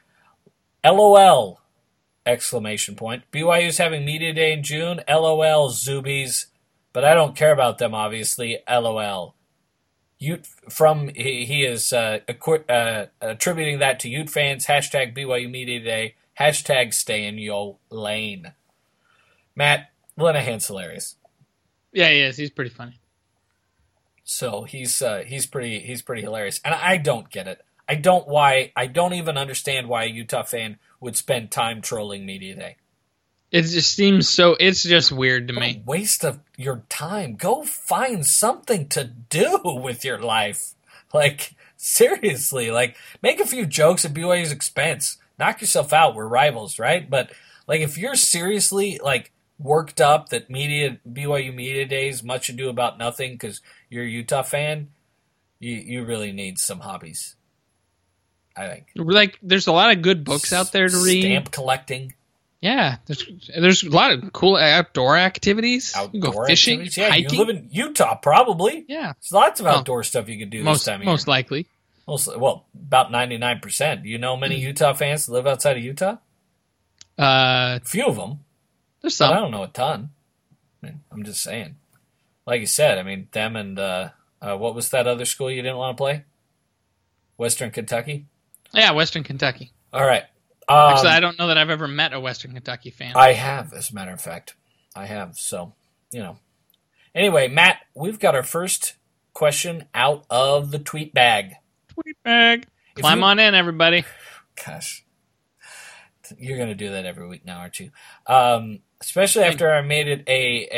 LOL! Exclamation point. BYU's having Media Day in June. LOL, Zubies. But I don't care about them, obviously. LOL. He is attributing that to Ute fans. Hashtag BYU Media Day. Hashtag stay in yo lane. Matt, Linehan's hilarious. Yeah, he is. He's pretty funny. So he's pretty hilarious. And I don't get it. I don't even understand why a Utah fan would spend time trolling Media Day. It just seems so. It's just weird to me. Waste of your time. Go find something to do with your life. Like, seriously. Like, make a few jokes at BYU's expense. Knock yourself out. We're rivals, right? But, like, if you're seriously, like, worked up that BYU Media Day is much ado about nothing because you're a Utah fan, you really need some hobbies, I think. Like, there's a lot of good books out there to read. Stamp collecting. Yeah, there's a lot of cool outdoor activities. You can go fishing, yeah, hiking. You live in Utah, probably. Yeah. There's lots of outdoor stuff you can do this time of year. Most likely. Well, about 99%. Do you know many Utah fans that live outside of Utah? A few of them. There's some. But I don't know a ton. I mean, I'm just saying. Like you said, I mean, them and what was that other school you didn't want to play? Western Kentucky? Yeah, Western Kentucky. All right. Actually, I don't know that I've ever met a Western Kentucky fan. I have, as a matter of fact. I have, so, you know. Anyway, Matt, we've got our first question out of the tweet bag. Tweet bag. Climb on in, everybody. Gosh. You're going to do that every week now, aren't you? Especially after I made it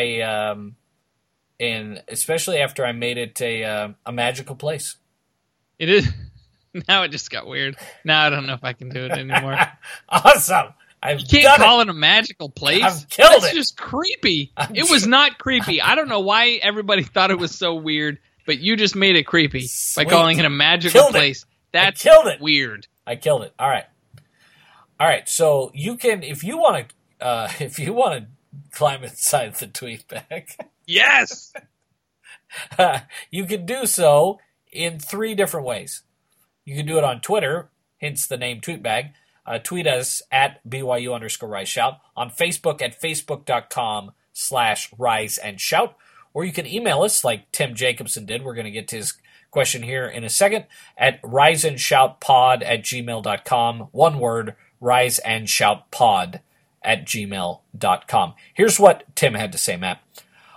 a magical place. It is. Now it just got weird. Now I don't know if I can do it anymore. Awesome. You can't call it a magical place. I've killed it. That's just creepy. It was not creepy. I don't know why everybody thought it was so weird, but you just made it creepy by calling it a magical place. That's weird. I killed it. All right. So you can, if you want to climb inside the tweet bag. Yes. You can do so in 3 different ways. You can do it on Twitter, hence the name Tweetbag. Tweet us at BYU_RiseShout. On Facebook at Facebook.com/RiseAndShout. Or you can email us like Tim Jacobson did. We're going to get to his question here in a second at riseandshoutpod@gmail.com. One word, riseandshoutpod@gmail.com. Here's what Tim had to say, Matt.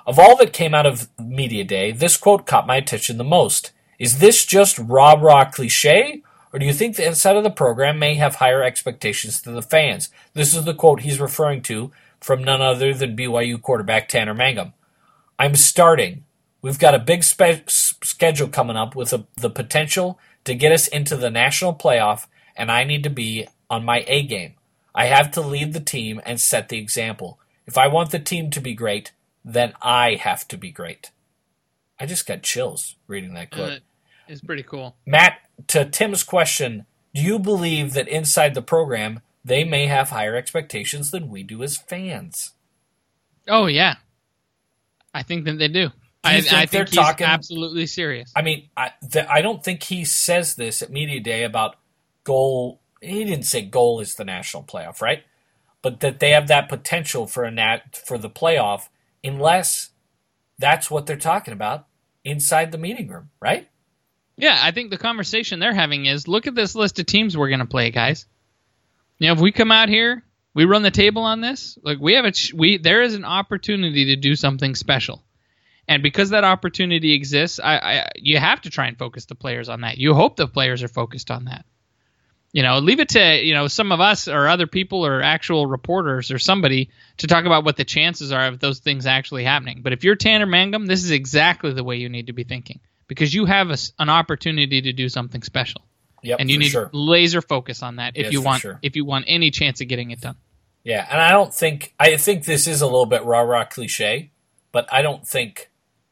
Of all that came out of Media Day, this quote caught my attention the most. Is this just rah-rah cliche, or do you think the inside of the program may have higher expectations than the fans? This is the quote he's referring to from none other than BYU quarterback Tanner Mangum. I'm starting. We've got a big schedule coming up with the potential to get us into the national playoff, and I need to be on my A game. I have to lead the team and set the example. If I want the team to be great, then I have to be great. I just got chills reading that quote. It's pretty cool. Matt, to Tim's question, do you believe that inside the program they may have higher expectations than we do as fans? Oh, yeah. I think that they do. I think he's absolutely serious. I mean, I don't think he says this at Media Day about goal. He didn't say goal is the national playoff, right? But that they have that potential for the playoff, unless that's what they're talking about inside the meeting room, right? Yeah, I think the conversation they're having is, look at this list of teams we're going to play, guys. You know, if we come out here, we run the table on this, like there is an opportunity to do something special. And because that opportunity exists, you have to try and focus the players on that. You hope the players are focused on that. You know, leave it to, some of us or other people or actual reporters or somebody to talk about what the chances are of those things actually happening. But if you're Tanner Mangum, this is exactly the way you need to be thinking, because you have an opportunity to do something special. Yep, and you need to laser focus on that if you want any chance of getting it done. Yeah, and I think this is a little bit rah-rah cliche, but I don't think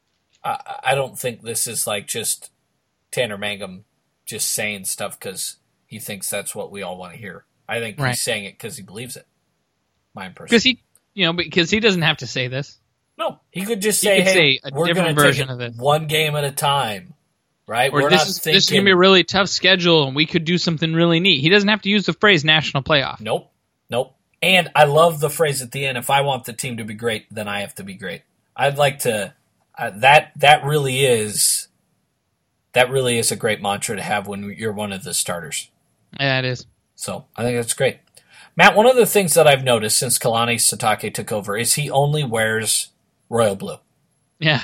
this is like just Tanner Mangum just saying stuff because he thinks that's what we all want to hear. I think he's saying it because he believes it. My impression. Because he doesn't have to say this. No, he could just say, "Hey, we're going to take it one game at a time." Right? Or this is going to be a really tough schedule, and we could do something really neat. He doesn't have to use the phrase national playoff. Nope. And I love the phrase at the end, if I want the team to be great, then I have to be great. I'd like to that really is a great mantra to have when you're one of the starters. Yeah, it is. So I think that's great. Matt, one of the things that I've noticed since Kalani Sitake took over is he only wears royal blue. Yeah.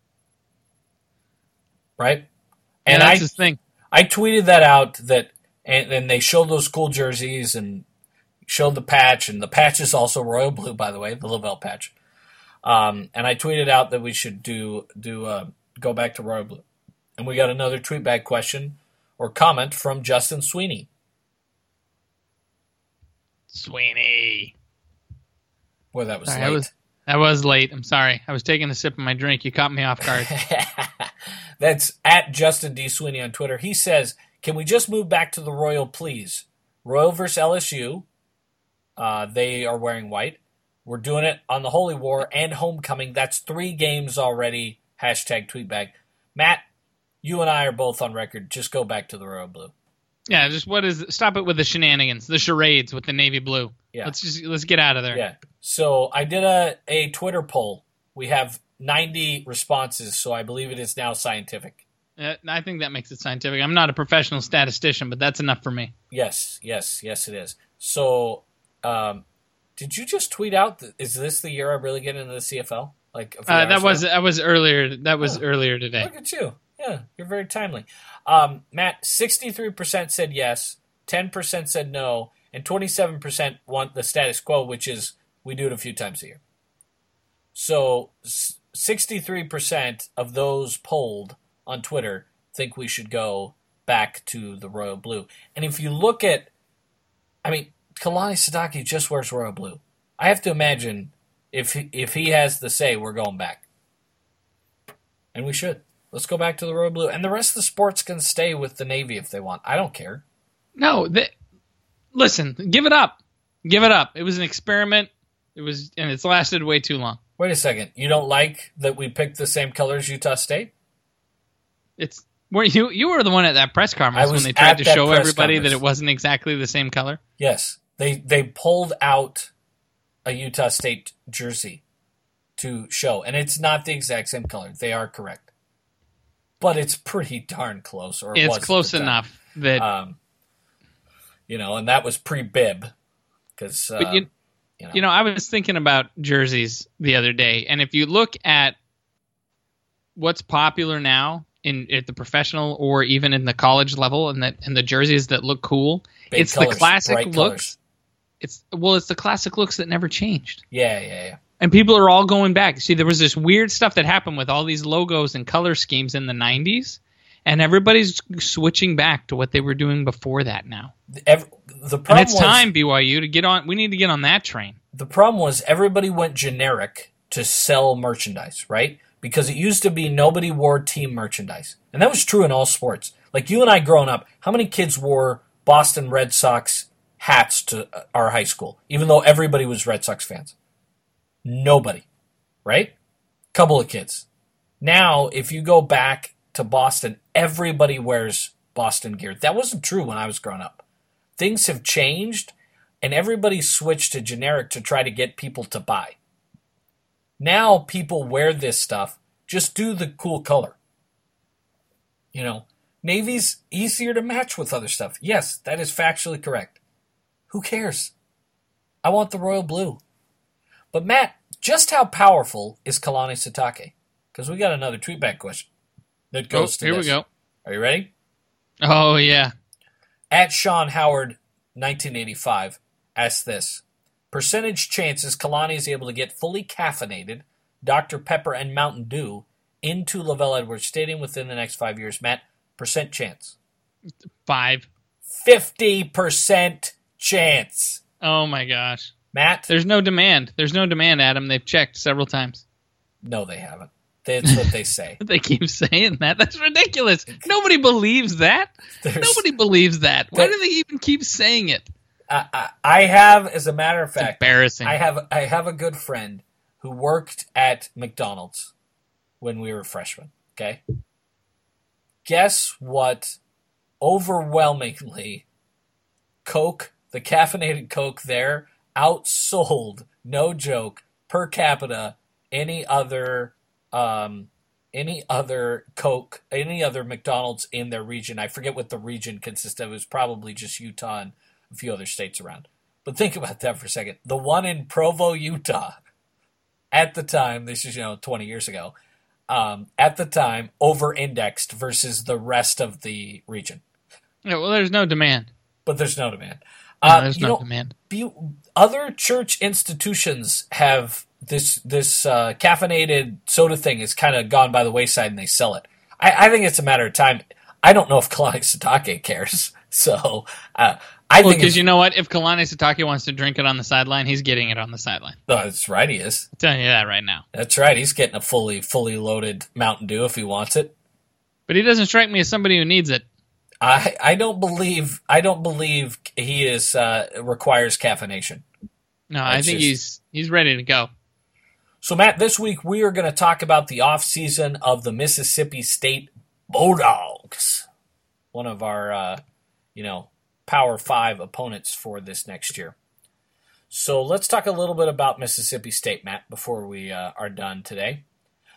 Right? And that's his thing. I tweeted that out and they showed those cool jerseys and showed the patch, and the patch is also royal blue, by the way, the Lavelle patch. And I tweeted out that we should go back to royal blue. And we got another tweet back question or comment from Justin Sweeney. Sweeney. Boy, that was late. That was late. I'm sorry. I was taking a sip of my drink. You caught me off guard. That's at Justin D. Sweeney on Twitter. He says, can we just move back to the Royal, please? Royal versus LSU. They are wearing white. We're doing it on the Holy War and Homecoming. That's 3 games already. Hashtag tweetback. Matt, you and I are both on record. Just go back to the Royal Blue. Yeah, stop it with the shenanigans, the charades with the navy blue. Yeah. Let's get out of there. Yeah. So I did a Twitter poll. We have 90 responses, so I believe it is now scientific. I think that makes it scientific. I'm not a professional statistician, but that's enough for me. Yes, it is. So, did you just tweet out? Is this the year I really get into the CFL? That was earlier. That was earlier today. Look at you. Yeah, you're very timely. Matt, 63% said yes, 10% said no, and 27% want the status quo, which is we do it a few times a year. So 63% of those polled on Twitter think we should go back to the royal blue. And if you look at, Kalani Sitake just wears royal blue. I have to imagine if he has the say, we're going back. And we should. Let's go back to the royal blue. And the rest of the sports can stay with the Navy if they want. I don't care. No, listen, give it up. Give it up. It was an experiment. And it's lasted way too long. Wait a second. You don't like that we picked the same color as Utah State? You were the one at that press conference when they tried to show everybody that it wasn't exactly the same color? Yes. They pulled out a Utah State jersey to show. And it's not the exact same color. They are correct. But it's pretty darn close. It's close enough that... and that was pre-bib. Because... I was thinking about jerseys the other day, and if you look at what's popular now at the professional or even in the college level, and the jerseys that look cool. Big It's colors, the classic bright looks. colors. It's the classic looks that never changed. Yeah. And people are all going back. See, there was this weird stuff that happened with all these logos and color schemes in the 90s, and everybody's switching back to what they were doing before that now. The problem And it's time, BYU, to get on. We need to get on that train. The problem was everybody went generic to sell merchandise, right? Because it used to be nobody wore team merchandise. And that was true in all sports. Like you and I growing up, how many kids wore Boston Red Sox hats to our high school, even though everybody was Red Sox fans? Nobody, right? Couple of kids. Now, if you go back to Boston, everybody wears Boston gear. That wasn't true when I was growing up. Things have changed, and everybody switched to generic to try to get people to buy. Now people wear this stuff. Just do the cool color. Navy's easier to match with other stuff. Yes, that is factually correct. Who cares? I want the royal blue. But Matt, just how powerful is Kalani Sitake? Because we got another tweetback question that goes to here this. we go. Are you ready? Oh, yeah. At Sean Howard 1985 asks this. Percentage chances Kalani is able to get fully caffeinated Dr. Pepper and Mountain Dew into Lavelle Edwards Stadium within the next 5 years. Matt, percent chance. 5. 50% chance. Oh, my gosh. Matt? There's no demand. There's no demand, Adam. They've checked several times. No, they haven't. That's what they say. They keep saying that. That's ridiculous. Nobody believes that. Nobody believes that. Why do they even keep saying it? I have, as a matter of fact, embarrassing. I have a good friend who worked at McDonald's when we were freshmen. Okay, guess what? Overwhelmingly, Coke, the caffeinated Coke there, outsold, no joke, per capita, any other Coke, any other McDonald's in their region. I forget what the region consists of. It was probably just Utah and a few other states around. But think about that for a second. The one in Provo, Utah, at the time, this is 20 years ago, at the time, over-indexed versus the rest of the region. Yeah, well, there's no demand. But there's no demand. There's no demand. Other church institutions have this caffeinated soda thing has kind of gone by the wayside, and they sell it. I think it's a matter of time. I don't know if Kalani Sitake cares. So I think because you know what? If Kalani Sitake wants to drink it on the sideline, he's getting it on the sideline. No, that's right, he is. I'm telling you that right now. That's right. He's getting a fully loaded Mountain Dew if he wants it. But he doesn't strike me as somebody who needs it. I don't believe he is requires caffeination. No, I think he's ready to go. So Matt, this week we are going to talk about the offseason of the Mississippi State Bulldogs, one of our Power 5 opponents for this next year. So let's talk a little bit about Mississippi State, Matt, before we are done today.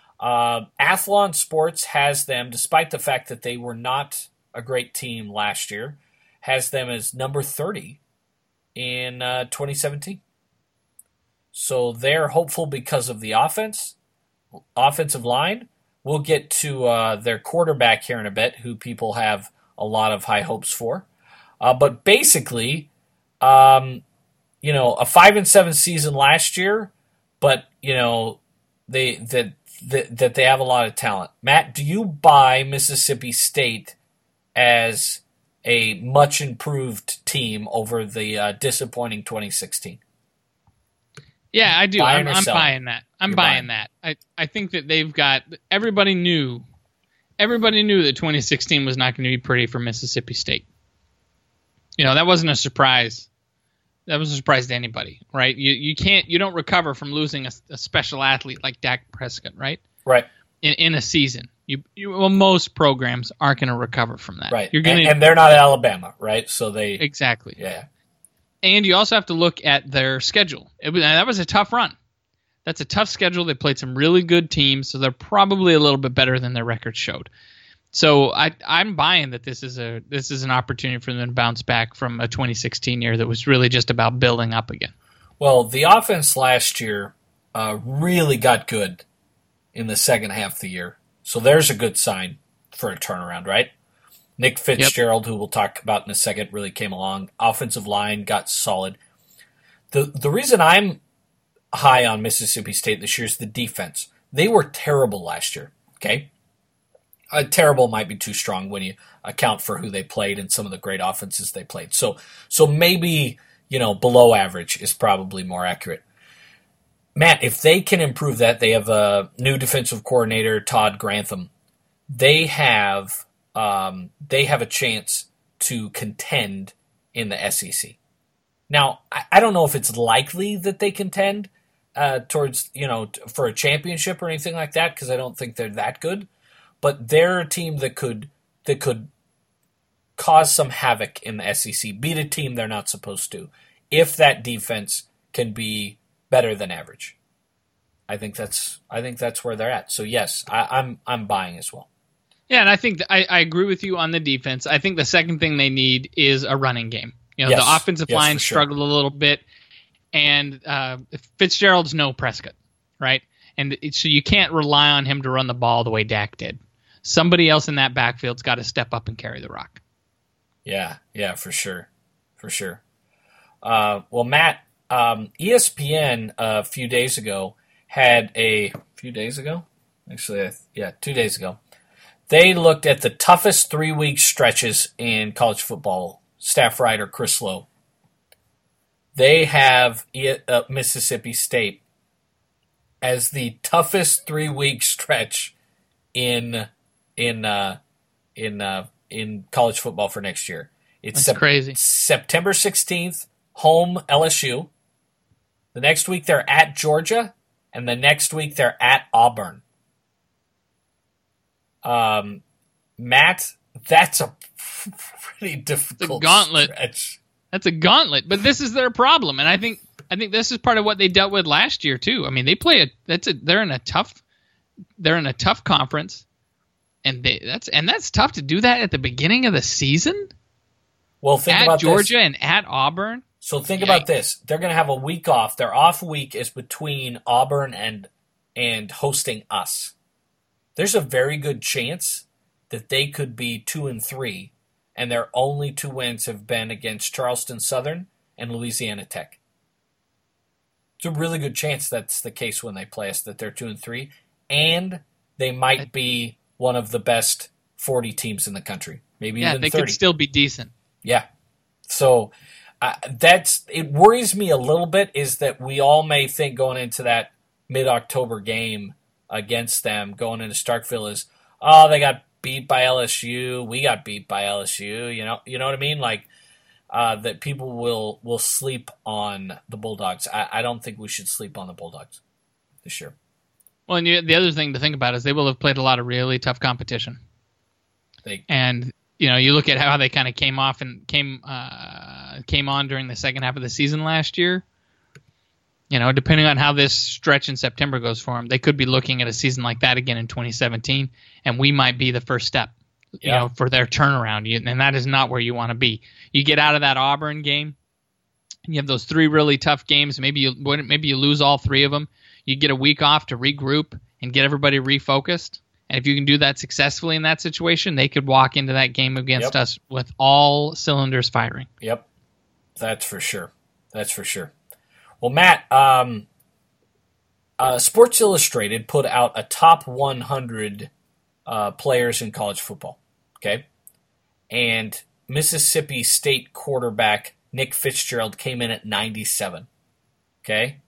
Athlon Sports has them, despite the fact that they were not a great team last year, has them as number 30 in 2017. So they're hopeful because of the offensive line. We'll get to their quarterback here in a bit, who people have a lot of high hopes for. But basically, a 5-7 season last year, but they have a lot of talent. Matt, do you buy Mississippi State as a much improved team over the disappointing 2016? Yeah, I do. I'm buying that. I'm buying that. I think that they've got everybody knew that 2016 was not going to be pretty for Mississippi State. That wasn't a surprise. That was a surprise to anybody, right? You don't recover from losing a special athlete like Dak Prescott, right? Right. In a season, most programs aren't going to recover from that. Right. And they're not Alabama, right? So they exactly. Yeah. And you also have to look at their schedule. That was a tough run. That's a tough schedule. They played some really good teams, so they're probably a little bit better than their record showed. So I'm buying that this is an opportunity for them to bounce back from a 2016 year that was really just about building up again. Well, the offense last year really got good in the second half of the year. So there's a good sign for a turnaround, right? Nick Fitzgerald, who we'll talk about in a second, really came along. Offensive line got solid. The reason I'm high on Mississippi State this year is the defense. They were terrible last year, okay? Terrible might be too strong when you account for who they played and some of the great offenses they played. So maybe, below average is probably more accurate. Matt, if they can improve that, they have a new defensive coordinator, Todd Grantham. They have a chance to contend in the SEC. Now, I don't know if it's likely that they contend towards, for a championship or anything like that, because I don't think they're that good. But they're a team that could cause some havoc in the SEC, beat a team they're not supposed to, if that defense can be better than average. I think that's where they're at. So yes, I'm buying as well. Yeah, and I think I agree with you on the defense. I think the second thing they need is a running game. The offensive line struggled a little bit, and Fitzgerald's no Prescott, right? And so you can't rely on him to run the ball the way Dak did. Somebody else in that backfield's got to step up and carry the rock. Yeah, for sure. Well, Matt, ESPN a few days ago had 2 days ago. They looked at the toughest 3-week stretches in college football. Staff writer Chris Lowe. They have Mississippi State as the toughest 3-week stretch in college football for next year. It's crazy. September 16th, home LSU. The next week they're at Georgia, and the next week they're at Auburn. Matt, that's a pretty difficult stretch. That's a gauntlet, but this is their problem, and I think this is part of what they dealt with last year too. I mean, they play they're in a tough conference, and that's tough to do that at the beginning of the season. Well, think about Georgia this. and at Auburn. So think about this: they're going to have a week off. Their off week is between Auburn and hosting us. There's a very good chance that they could be 2-3, and their only 2 wins have been against Charleston Southern and Louisiana Tech. It's a really good chance that's the case when they play us, that they're 2-3, and they might be one of the best 40 teams in the country, maybe even 30. Yeah, they could still be decent. Yeah. So it worries me a little bit is that we all may think going into that mid-October game against them, going into Starkville, is, they got beat by LSU, we got beat by LSU, you know what I mean? Like, that people will sleep on the Bulldogs. I don't think we should sleep on the Bulldogs this year. Well, and the other thing to think about is they will have played a lot of really tough competition. You look at how they kind of came off and came on during the second half of the season last year. Depending on how this stretch in September goes for them, they could be looking at a season like that again in 2017, and we might be the first step, for their turnaround. And that is not where you want to be. You get out of that Auburn game, and you have those 3 really tough games. Maybe you lose all 3 of them. You get a week off to regroup and get everybody refocused. And if you can do that successfully in that situation, they could walk into that game against us with all cylinders firing. Yep, that's for sure. Well, Matt, Sports Illustrated put out a top 100 players in college football, okay? And Mississippi State quarterback Nick Fitzgerald came in at 97, okay?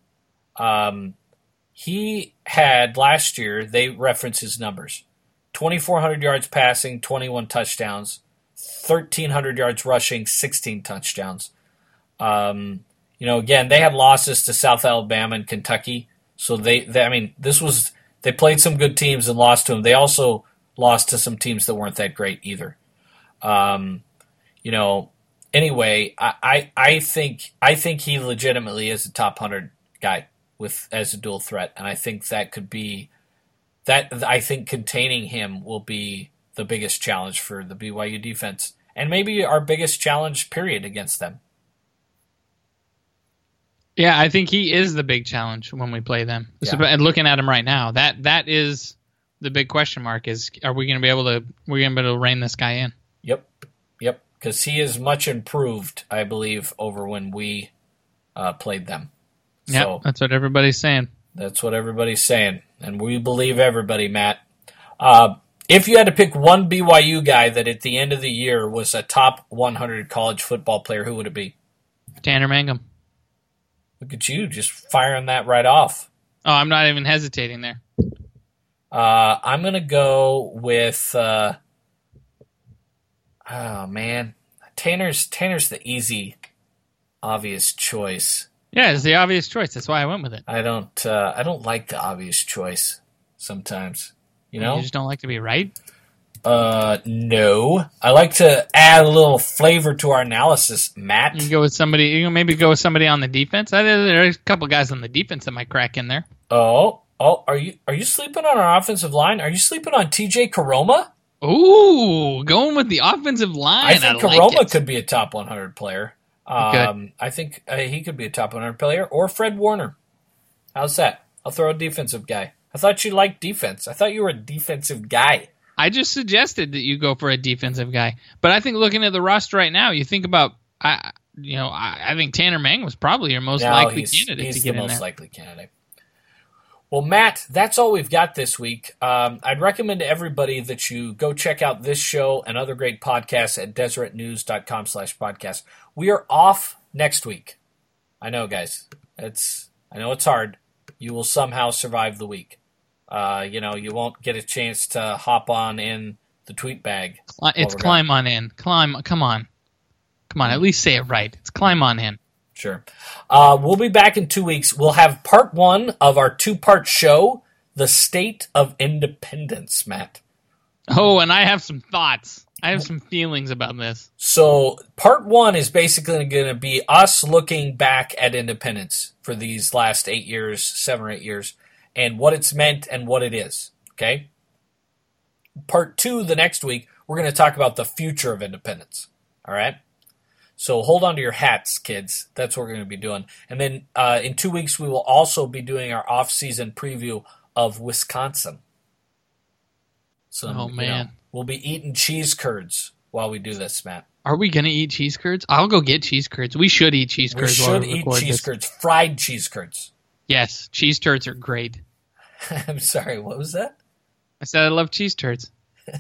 He had, last year, they reference his numbers, 2,400 yards passing, 21 touchdowns, 1,300 yards rushing, 16 touchdowns. Again, they had losses to South Alabama and Kentucky. So they played some good teams and lost to them. They also lost to some teams that weren't that great either. Anyway, I think he legitimately is a top 100 guy as a dual threat, and I think that could be that. I think containing him will be the biggest challenge for the BYU defense, and maybe our biggest challenge period against them. Yeah, I think he is the big challenge when we play them. Yeah. And looking at him right now, that is the big question mark is, are we going to be able to rein this guy in? Yep. Because he is much improved, I believe, over when we played them. Yeah, So, that's what everybody's saying. that's what everybody's saying, and we believe everybody, Matt. If you had to pick one BYU guy that at the end of the year was a top 100 college football player, who would it be? Tanner Mangum. Look at you, just firing that right off. Oh, I'm not even hesitating there. I'm going to go with, oh man, Tanner's the easy, obvious choice. Yeah, it's the obvious choice. That's why I went with it. I don't like the obvious choice sometimes. You know? You just don't like to be right? No. I like to add a little flavor to our analysis, Matt. You can go with somebody. You can maybe go with somebody on the defense. There's a couple guys on the defense that might crack in there. Oh, are you sleeping on our offensive line? Are you sleeping on TJ Karoma? Ooh, going with the offensive line. I think Karoma could be a top 100 player. Good. I think he could be a top 100 player, or Fred Warner. How's that? I'll throw a defensive guy. I thought you liked defense. I thought you were a defensive guy. I just suggested that you go for a defensive guy, but I think looking at the roster right now, you think about, I think Tanner Mangum was probably your most likely candidate to get in there. He's the most likely candidate. Well, Matt, that's all we've got this week. I'd recommend to everybody that you go check out this show and other great podcasts at DeseretNews.com/podcast. We are off next week. I know, guys. I know it's hard. You will somehow survive the week. You won't get a chance to hop on in the tweet bag. It's climb on in. Come on. At least say it right. It's climb on in. Sure. We'll be back in 2 weeks. We'll have part 1 of our 2-part show, The State of Independence, Matt. Oh, and I have some thoughts. I have some feelings about this. So part 1 is basically going to be us looking back at independence for these last 7 or 8 years, and what it's meant and what it is. Okay? Part 2, the next week, we're going to talk about the future of independence. All right? So hold on to your hats, kids. That's what we're going to be doing. And then in 2 weeks, we will also be doing our off-season preview of Wisconsin. So, man. We'll be eating cheese curds while we do this, Matt. Are we going to eat cheese curds? I'll go get cheese curds. We should eat cheese curds. We should eat cheese curds. Fried cheese curds. Yes, cheese turds are great. I'm sorry, what was that? I said I love cheese turds.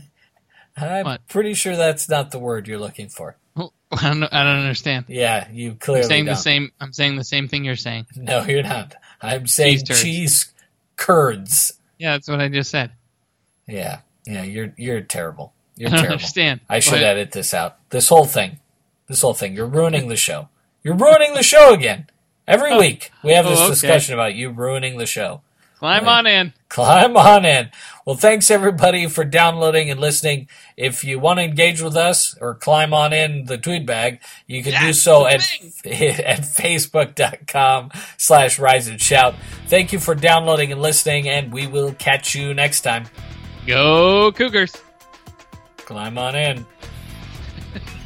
I'm pretty sure that's not the word you're looking for. I don't understand. Yeah, you clearly don't. I'm saying the same thing you're saying. No, you're not. I'm saying cheese curds. Yeah, that's what I just said. Yeah, you're terrible. You're I don't terrible. understand. I should edit this out. This whole thing. You're ruining the show. You're ruining the show again. Every week we have this discussion about you ruining the show. Climb on in. Climb on in. Well, thanks everybody for downloading and listening. If you want to engage with us or climb on in the tweet bag, you can do so at Facebook.com/Rise and Shout. Thank you for downloading and listening, and we will catch you next time. Go Cougars. Climb on in.